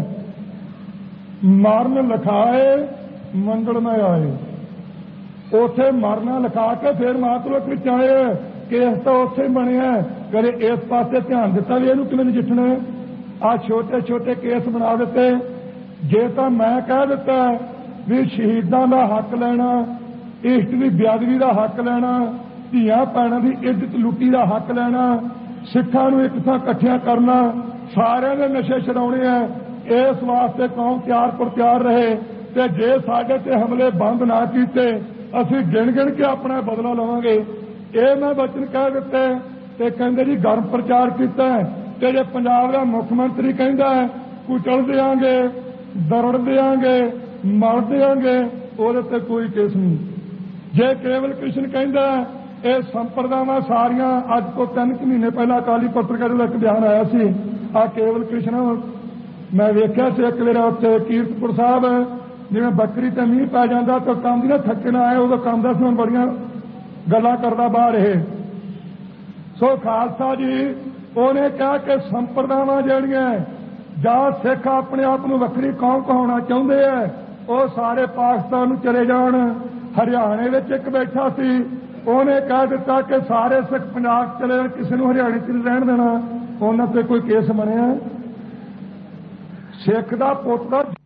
ਮਰਨ ਲਿਖਾਏ ਮੰਗਲ ਨਾ ਆਏ, ਉੱਥੇ ਮਰਨਾ ਲਿਖਾ ਕੇ ਫਿਰ ਮਾਤਲਕ ਵਿੱਚ ਆਏ। ਕੇਸ ਤਾਂ ਉੱਥੇ ਬਣਿਆ, ਕਦੇ ਇਸ ਪਾਸੇ ਧਿਆਨ ਦਿੱਤਾ ਵੀ ਇਹਨੂੰ ਕਿਵੇਂ ਨਜਿੱਠਣਾ। ਆ ਛੋਟੇ ਛੋਟੇ ਕੇਸ ਬਣਾ ਦਿੱਤੇ। ਜੇ ਤਾਂ ਮੈਂ ਕਹਿ ਦਿੱਤਾ ਵੀ ਸ਼ਹੀਦਾਂ ਦਾ ਹੱਕ ਲੈਣਾ, ਇਸ਼ਟ ਦੀ ਬੇਅਦਬੀ ਦਾ ਹੱਕ ਲੈਣਾ, ਧੀਆਂ ਭੈਣਾਂ ਦੀ ਇੱਜ਼ਤ ਲੁੱਟੀ ਦਾ ਹੱਕ ਲੈਣਾ, ਸਿੱਖਾਂ ਨੂੰ ਇੱਕ ਥਾਂ ਇਕੱਠਿਆਂ ਕਰਨਾ, ਸਾਰਿਆਂ ਦੇ ਨਸ਼ੇ ਛਡਾਉਣੇ ਆ, ਇਸ ਵਾਸਤੇ ਕੌਮ ਤਿਆਰ ਪਰ ਤਿਆਰ ਰਹੇ। ਤੇ ਜੇ ਸਾਡੇ ਤੇ ਹਮਲੇ ਬੰਦ ਨਾ ਕੀਤੇ, ਅਸੀਂ ਗਿਣ ਗਿਣ ਕੇ ਆਪਣਾ ਬਦਲਾ ਲਵਾਂਗੇ। ਇਹ ਮੈਂ ਵਚਨ ਕਹਿ ਦਿੱਤੇ। ਤੇ ਕਹਿੰਦੇ ਜੀ ਗਰਮ ਪ੍ਰਚਾਰ ਕੀਤਾ। ਤੇ ਜੇ ਪੰਜਾਬ ਦਾ ਮੁੱਖ ਮੰਤਰੀ ਕਹਿੰਦਾ ਕੁਚਲ ਦਿਆਂਗੇ, ਦਰੜ ਦਿਆਂਗੇ, ਮਰ ਦਿਆਂਗੇ, ਉਹਦੇ ਤੇ ਕੋਈ ਕੇਸ ਨਹੀਂ। ਜੇ ਕੇਵਲ ਕ੍ਰਿਸ਼ਨ ਕਹਿੰਦਾ ਇਹ ਸੰਪਰਦਾਵਾਂ ਸਾਰੀਆਂ, ਅੱਜ ਤੋਂ ਤਿੰਨ ਕੁ ਮਹੀਨੇ ਪਹਿਲਾਂ ਅਕਾਲੀ ਪੱਤਰਕਾਰ ਦਾ ਇੱਕ ਬਿਆਨ ਆਇਆ ਸੀ, ਆ ਕੇਵਲ ਕ੍ਰਿਸ਼ਨ ਮੈਂ ਵੇਖਿਆ ਸੀ ਇੱਕ ਵਾਰ ਉੱਥੇ ਕੀਰਤਪੁਰ ਸਾਹਿਬ, ਜਿਵੇਂ ਬੱਕਰੀ ਤੇ ਮੀਂਹ ਪੈ ਜਾਂਦਾ ਤਾਂ ਕੰਮ ਦੀ ਨਾ ਥੱਕਣਾ ਆਇਆ, ਉਦੋਂ ਕੰਮ ਦਾ ਸੀ, ਬੜੀਆਂ ਗੱਲਾਂ ਕਰਦਾ ਬਾਹਰ ਇਹ। ਸੋ ਖਾਲਸਾ ਜੀ ਉਹਨੇ ਕਿਹਾ ਕਿ ਸੰਪਰਦਾਵਾਂ ਜਿਹੜੀਆਂ ਜਾਂ ਸਿੱਖ ਆਪਣੇ ਆਪ ਨੂੰ ਵੱਖਰੀ ਕੌਮ ਕਹਾਉਣਾ ਚਾਹੁੰਦੇ ਆ, ਉਹ ਸਾਰੇ ਪਾਕਿਸਤਾਨ ਨੂੰ ਚਲੇ ਜਾਣ। ਹਰਿਆਣੇ ਵਿੱਚ ਇੱਕ ਬੈਠਾ ਸੀ, ਉਹਨੇ ਕਹਿ ਦਿੱਤਾ ਕਿ ਸਾਰੇ ਸਿੱਖ ਪੰਜਾਬ ਚਲੇ ਜਾਣ, ਕਿਸੇ ਨੂੰ ਹਰਿਆਣੇ 'ਚ ਨਹੀਂ ਰਹਿਣ ਦੇਣਾ। ਉਹਨਾਂ ਤੇ ਕੋਈ ਕੇਸ ਬਣਿਆ? ਸਿੱਖ ਦਾ ਪੁੱਤ ਦਾ